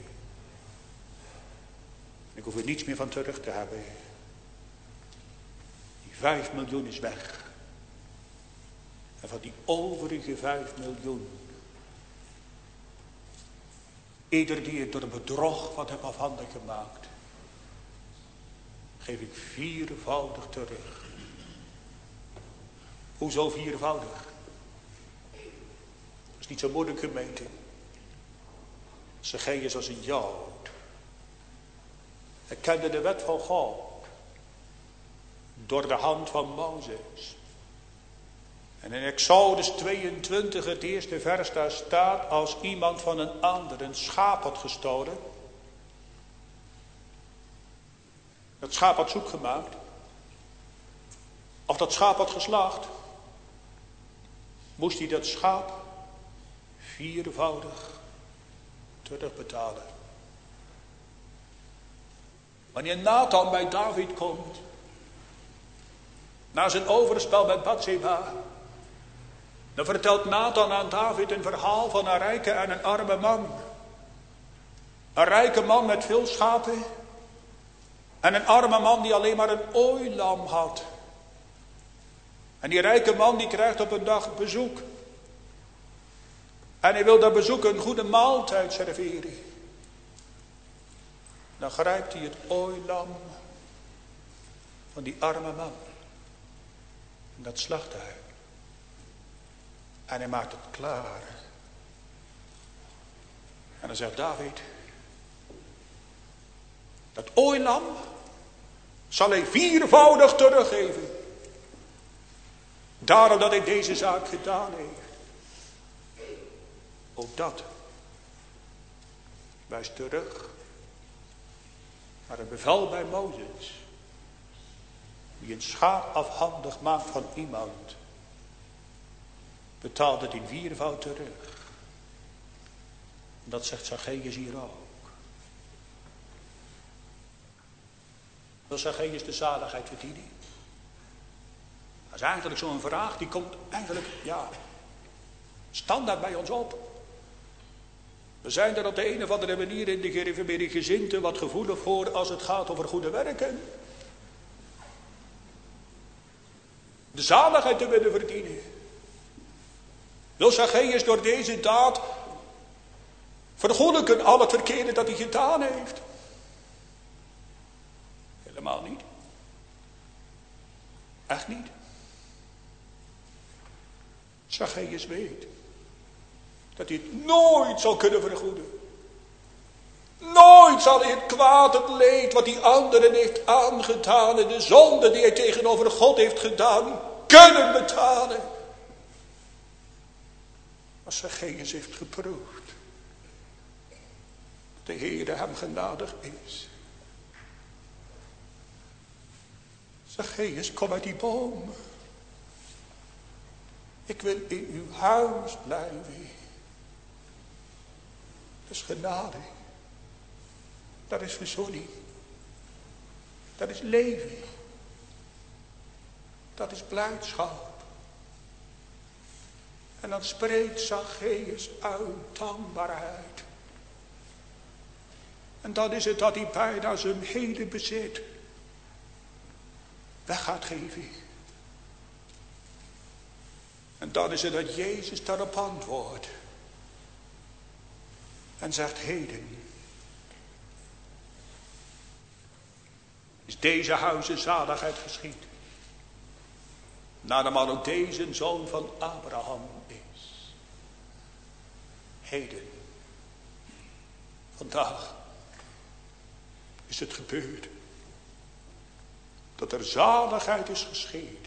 Ik hoef er niets meer van terug te hebben. Die vijf miljoen is weg. En van die overige vijf miljoen, ieder die ik door een bedrog wat heb afhandig gemaakt, geef ik viervoudig terug. Hoezo viervoudig? Dat is niet zo moeilijk, gemeente. Zacchaeus was een Jood. Hij kende de wet van God door de hand van Mozes. En in Exodus tweeëntwintig, het eerste vers, daar staat: als iemand van een ander een schaap had gestolen, dat schaap had zoek gemaakt, of dat schaap had geslacht, moest hij dat schaap viervoudig terugbetalen. Wanneer Nathan bij David komt, na zijn overspel met Bathseba, dan vertelt Nathan aan David een verhaal van een rijke en een arme man. Een rijke man met veel schapen en een arme man die alleen maar een ooilam had. En die rijke man die krijgt op een dag bezoek. En hij wil dat bezoek een goede maaltijd serveren. Dan grijpt hij het ooilam van die arme man. En dat slacht hij. En hij maakt het klaar. En dan zegt David: dat ooilam zal hij viervoudig teruggeven. Daarom dat hij deze zaak gedaan heeft. Ook dat wijst terug naar het bevel bij Mozes. Wie een schaap afhandig maakt van iemand, betaalt het in viervoud terug. En dat zegt Zacchaeus hier ook. Wil Zacchaeus de zaligheid verdienen? Dat is eigenlijk zo'n vraag, die komt eigenlijk, ja, standaard bij ons op. We zijn er op de een of andere manier in de gereformeerde gezinten wat gevoelig voor als het gaat over goede werken. De zaligheid te willen verdienen. Wil Zacchaeus door deze daad vergoelijken al het verkeerde dat hij gedaan heeft? Helemaal niet. Echt niet. Zacchaeus weet dat hij het nooit zal kunnen vergoeden. Nooit zal hij het kwaad, het leed wat die anderen heeft aangedaan en de zonde die hij tegenover God heeft gedaan, kunnen betalen. Maar Zacchaeus heeft geproefd dat de Heere hem genadig is. Zacchaeus, kom uit die boom. Ik wil in uw huis blijven. Dat is genade. Dat is verzoening. Dat is leven. Dat is blijdschap. En dan spreekt Zacchaeus uit dankbaarheid. En dan is het dat hij bijna zijn hele bezit weg gaat geven. En dan is het dat Jezus daarop antwoordt. En zegt: heden is deze huizen zaligheid geschied. Naarmate ook deze zoon van Abraham is. Heden. Vandaag is het gebeurd. Dat er zaligheid is geschied.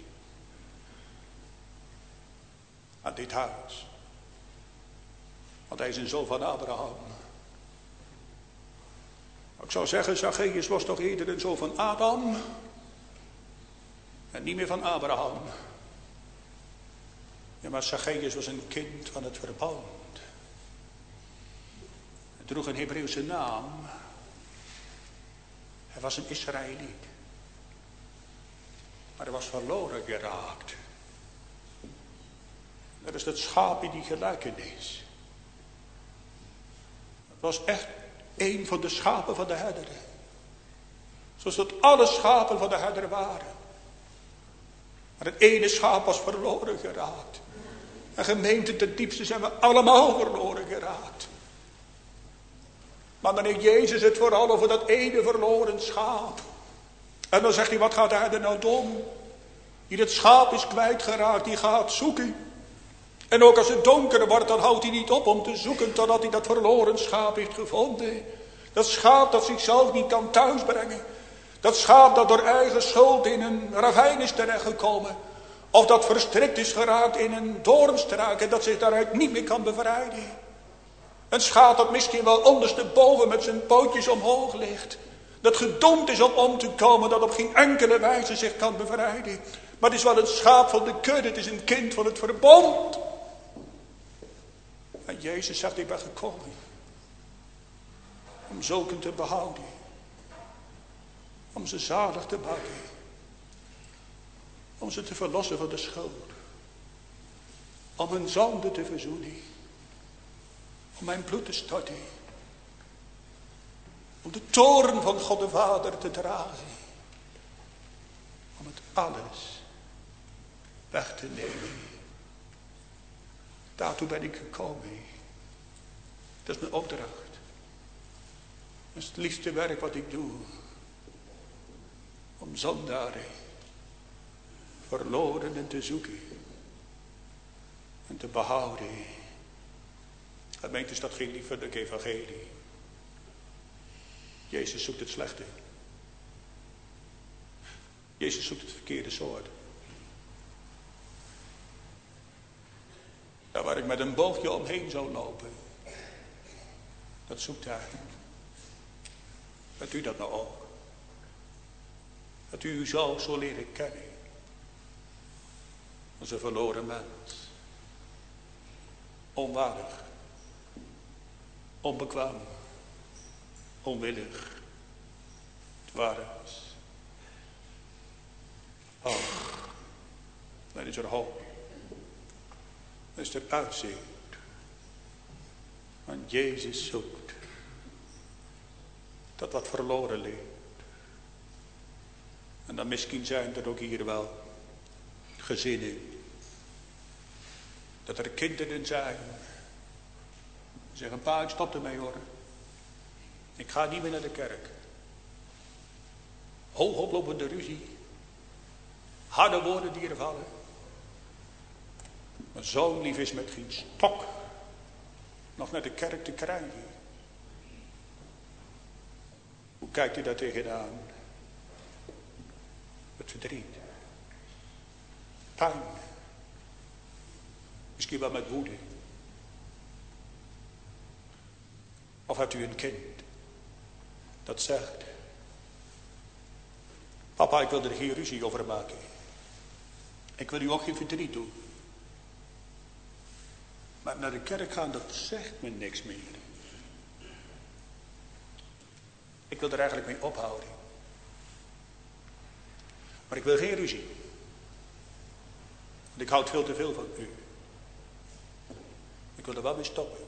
Aan dit huis. Want hij is een zoon van Abraham. Ik zou zeggen, Zacchaeus was toch eerder een zoon van Adam. En niet meer van Abraham. Ja, maar Zacchaeus was een kind van het verbond. Hij droeg een Hebreeuwse naam. Hij was een Israëliet. Maar hij was verloren geraakt. Dat is het schaap in die gelijkenis. Het was echt een van de schapen van de herder. Zoals dat alle schapen van de herder waren. Maar het ene schaap was verloren geraakt. En gemeente, ten diepste zijn we allemaal verloren geraakt. Maar dan heeft Jezus het vooral over dat ene verloren schaap. En dan zegt hij, wat gaat hij er nou doen? Die het schaap is kwijtgeraakt, die gaat zoeken. En ook als het donker wordt, dan houdt hij niet op om te zoeken totdat hij dat verloren schaap heeft gevonden. Dat schaap dat zichzelf niet kan thuisbrengen. Dat schaap dat door eigen schuld in een ravijn is terechtgekomen. Of dat verstrikt is geraakt in een doornstruik en dat zich daaruit niet meer kan bevrijden. Een schaap dat misschien wel ondersteboven met zijn pootjes omhoog ligt. Dat gedoemd is om om te komen, dat op geen enkele wijze zich kan bevrijden. Maar het is wel een schaap van de kudde, het is een kind van het verbond. En Jezus zegt, ik ben gekomen om zulken te behouden. Om ze zalig te maken. Om ze te verlossen van de schuld. Om hun zonde te verzoenen. Om mijn bloed te storten. Om de toorn van God de Vader te dragen. Om het alles weg te nemen. Daartoe ben ik gekomen. Dat is mijn opdracht. Dat is het liefste werk wat ik doe. Om zondaren verlorenen te zoeken. En te behouden. Gemeente, is dat geen liefelijk evangelie. Jezus zoekt het slechte. Jezus zoekt het verkeerde soort. Daar waar ik met een boogje omheen zou lopen. Dat zoekt hij. Dat u dat nou ook. Dat u uzelf zo leren kennen. Als een verloren mens. Onwaardig. Onbekwaam. Onwillig. Dwaas. Ach. Dan is er hoop. Dan is er uitzicht. Want Jezus zoekt. Dat wat verloren ligt. En dan misschien zijn er ook hier wel gezinnen. Dat er kinderen zijn. Zeggen, pa, ik stop ermee hoor. Ik ga niet meer naar de kerk. Hoog oplopende ruzie. Harde woorden die er vallen. Mijn zoon lief is met geen stok nog naar de kerk te krijgen. Hoe kijkt u daar tegenaan? Het verdriet. Pijn. Misschien wel met woede. Of hebt u een kind dat zegt: papa, ik wil er geen ruzie over maken. Ik wil u ook geen verdriet doen. Maar naar de kerk gaan, dat zegt me niks meer. Ik wil er eigenlijk mee ophouden. Maar ik wil geen ruzie. Want ik houd veel te veel van u. Ik wil er wel mee stoppen.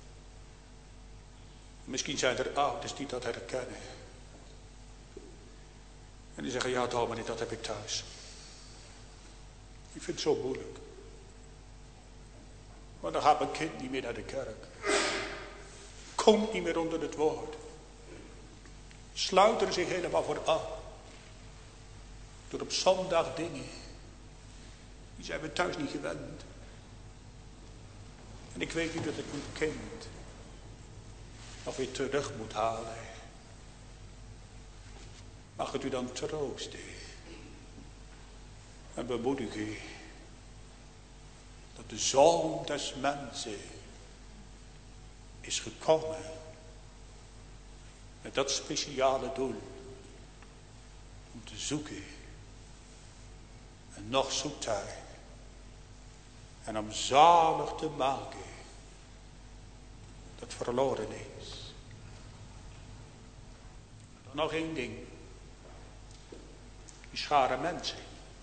Misschien zijn er ouders die dat herkennen. En die zeggen, ja dominee, dat heb ik thuis. Ik vind het zo moeilijk. Maar dan gaat mijn kind niet meer naar de kerk. Komt niet meer onder het woord. Sluit er zich helemaal voor af. Door op zondag dingen. Die zijn we thuis niet gewend. En ik weet niet dat ik mijn kind nog weer terug moet halen. Mag het u dan troosten en bemoedigen dat de Zoon des mensen is gekomen met dat speciale doel om te zoeken. En nog zoekt hij. En om zalig te maken dat verloren is. Dan nog één ding. Die schare mensen.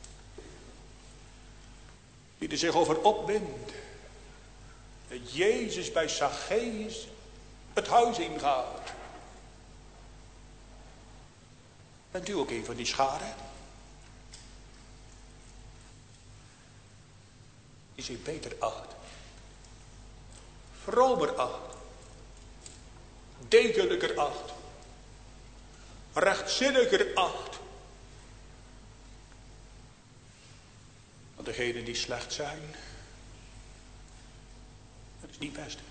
Die er zich over opwindt. Dat Jezus bij Zacchaeus het huis ingaat. Bent u ook een van die scharen? die zich beter acht, vromer acht, degelijker acht, rechtzinniger acht. Want degenen die slecht zijn, dat is niet best.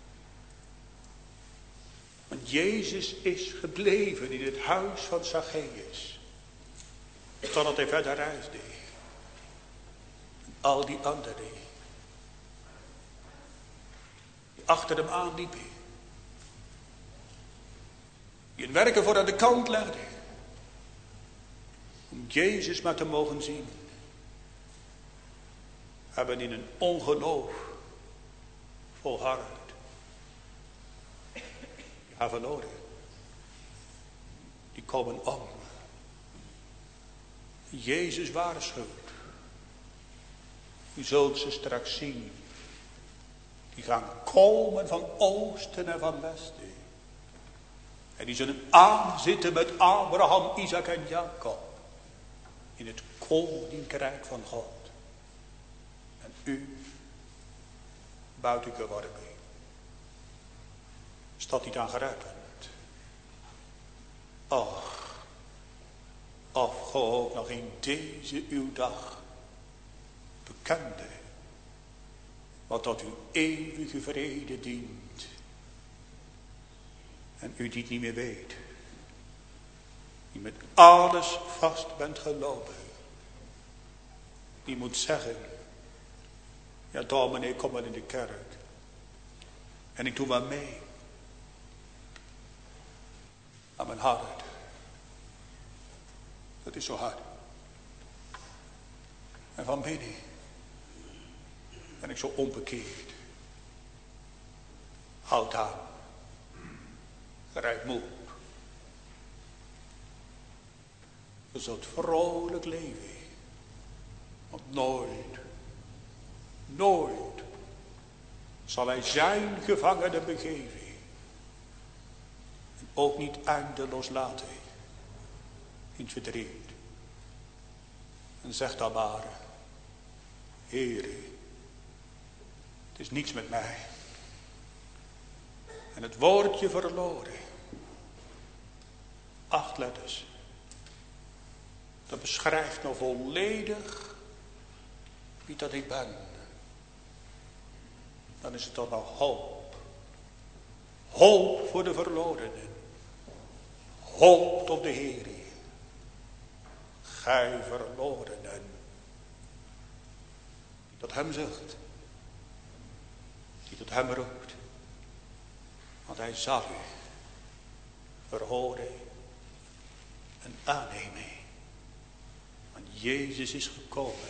Want Jezus is gebleven in het huis van Zacchaeus, totdat hij verder reisde. En al die anderen die achter hem aanliepen, die hun werken voor aan de kant legden, om Jezus maar te mogen zien, hebben in een ongeloof volhard. Die gaan verloren. Die komen om. Jezus waarschuwt. U zult ze straks zien. Die gaan komen van oosten en van westen. En die zullen aanzitten met Abraham, Isaac en Jacob. In het koninkrijk van God. En u buiten geworden. Is dat niet aangrijpend? Och, of ge ook nog in deze uw dag bekende wat tot uw eeuwige vrede dient. En u die het niet meer weet, die met alles vast bent gelopen, die moet zeggen, ja dominee, kom maar in de kerk en ik doe maar mee. Maar mijn hart, dat is zo hard. En van binnen ben ik zo onbekeerd. Houd aan. Grijp me op. Je zult vrolijk leven. Want nooit, nooit zal hij zijn gevangenen begeven. En ook niet eindeloos laten in het verdriet. En zeg dan maar, Heere, het is niets met mij. En het woordje verloren, acht letters, dat beschrijft nou volledig wie dat ik ben. Dan is het dan nog hoop. Hoop voor de verlorenen. Hoop op de Heer. Gij verlorenen. Die tot hem zucht. Die tot hem roept. Want hij zal u verhoren en aannemen. Want Jezus is gekomen.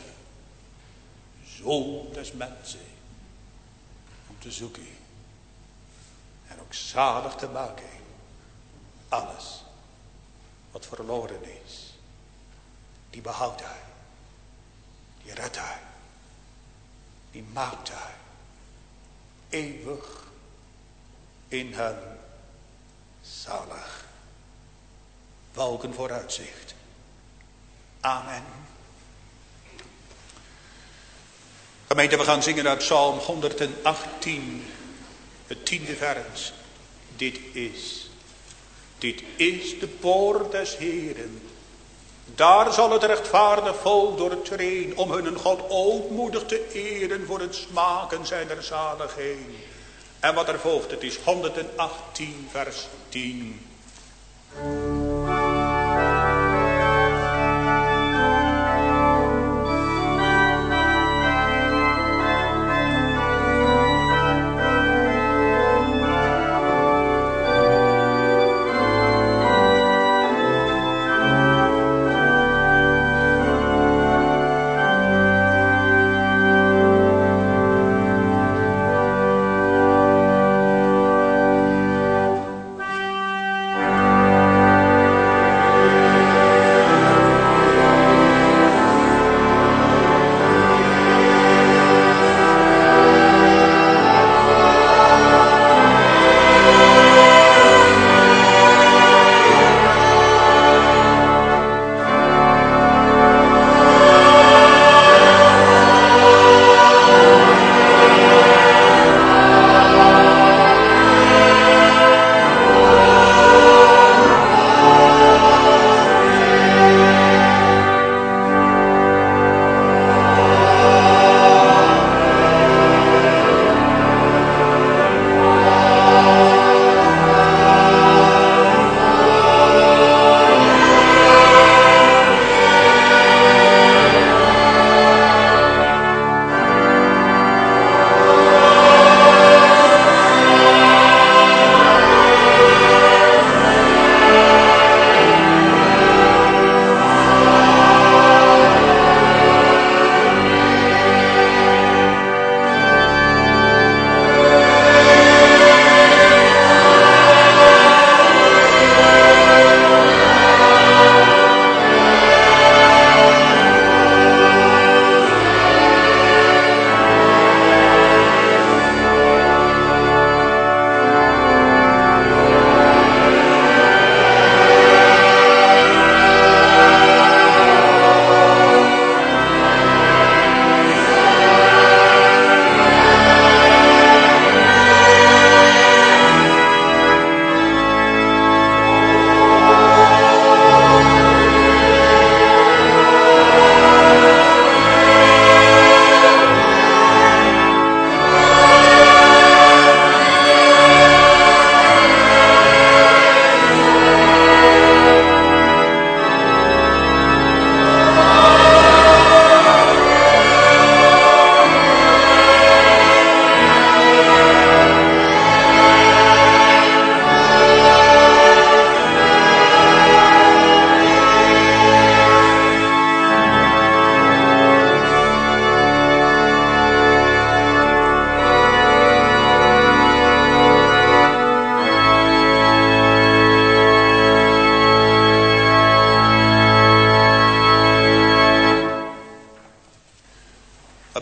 Zoon des mensen. Om te zoeken. En ook zalig te maken. Alles wat verloren is. Die behoudt hij. Die redt hij. Die maakt hij. Eeuwig in hem zalig. Welk een vooruitzicht. Amen. Gemeente, we gaan zingen uit Psalm honderdachttien. Het tiende vers. Dit is. Dit is de poort des Heeren. Daar zal het rechtvaardig volk doortreden, om hun God ootmoedig te eren voor het smaken zijner zaligheid. En wat er volgt, het is honderdachttien vers tien. Thank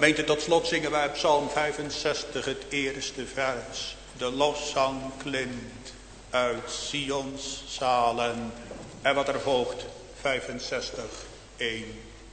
Gemeente, tot slot zingen wij Psalm vijfenzestig, het eerste vers. De loszang klimt uit Sions zalen. En wat er volgt, vijfenzestig, één.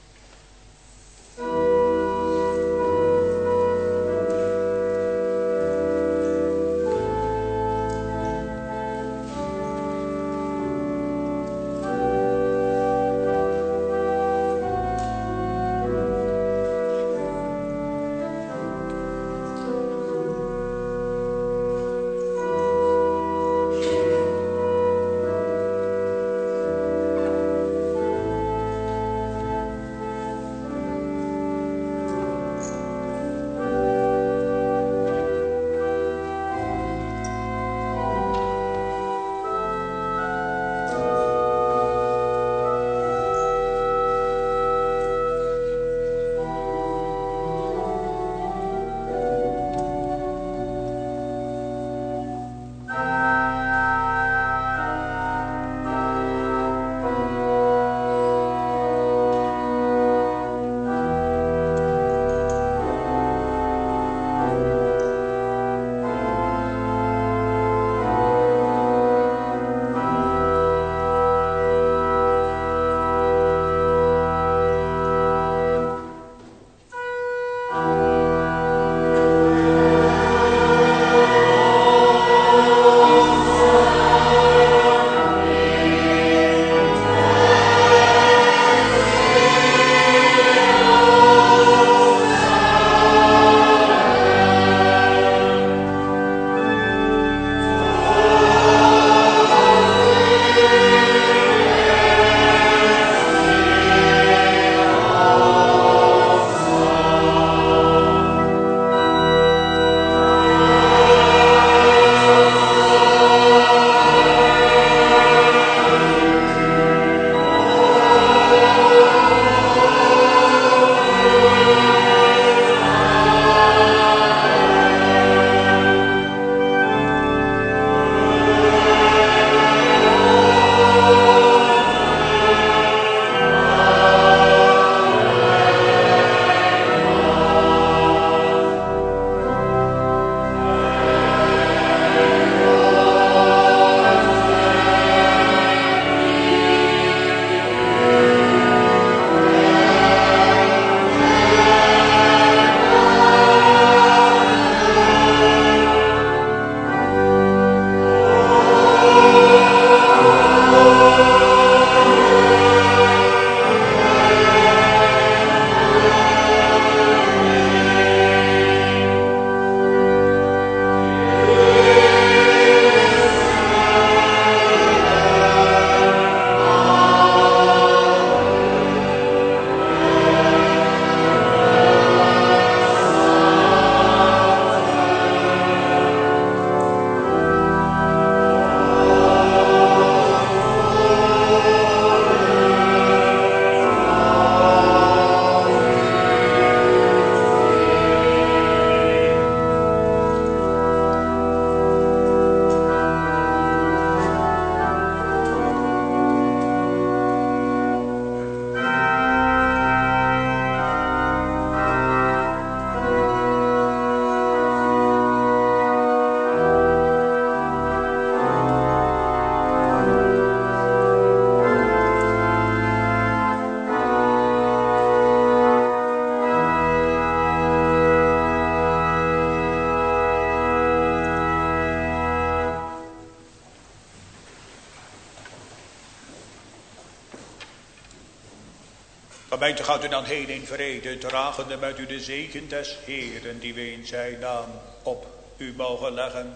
Gemeente, gaat u dan heen in vrede, dragende met u de zegen des Heeren, die we in zijn naam op u mogen leggen.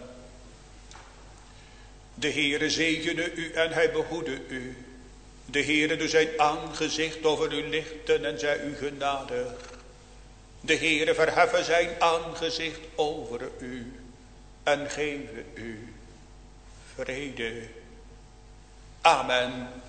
De Heere zegene u en hij behoede u. De Heere doe zijn aangezicht over u lichten en zij u genadig. De Heere verheffen zijn aangezicht over u en geven u vrede. Amen.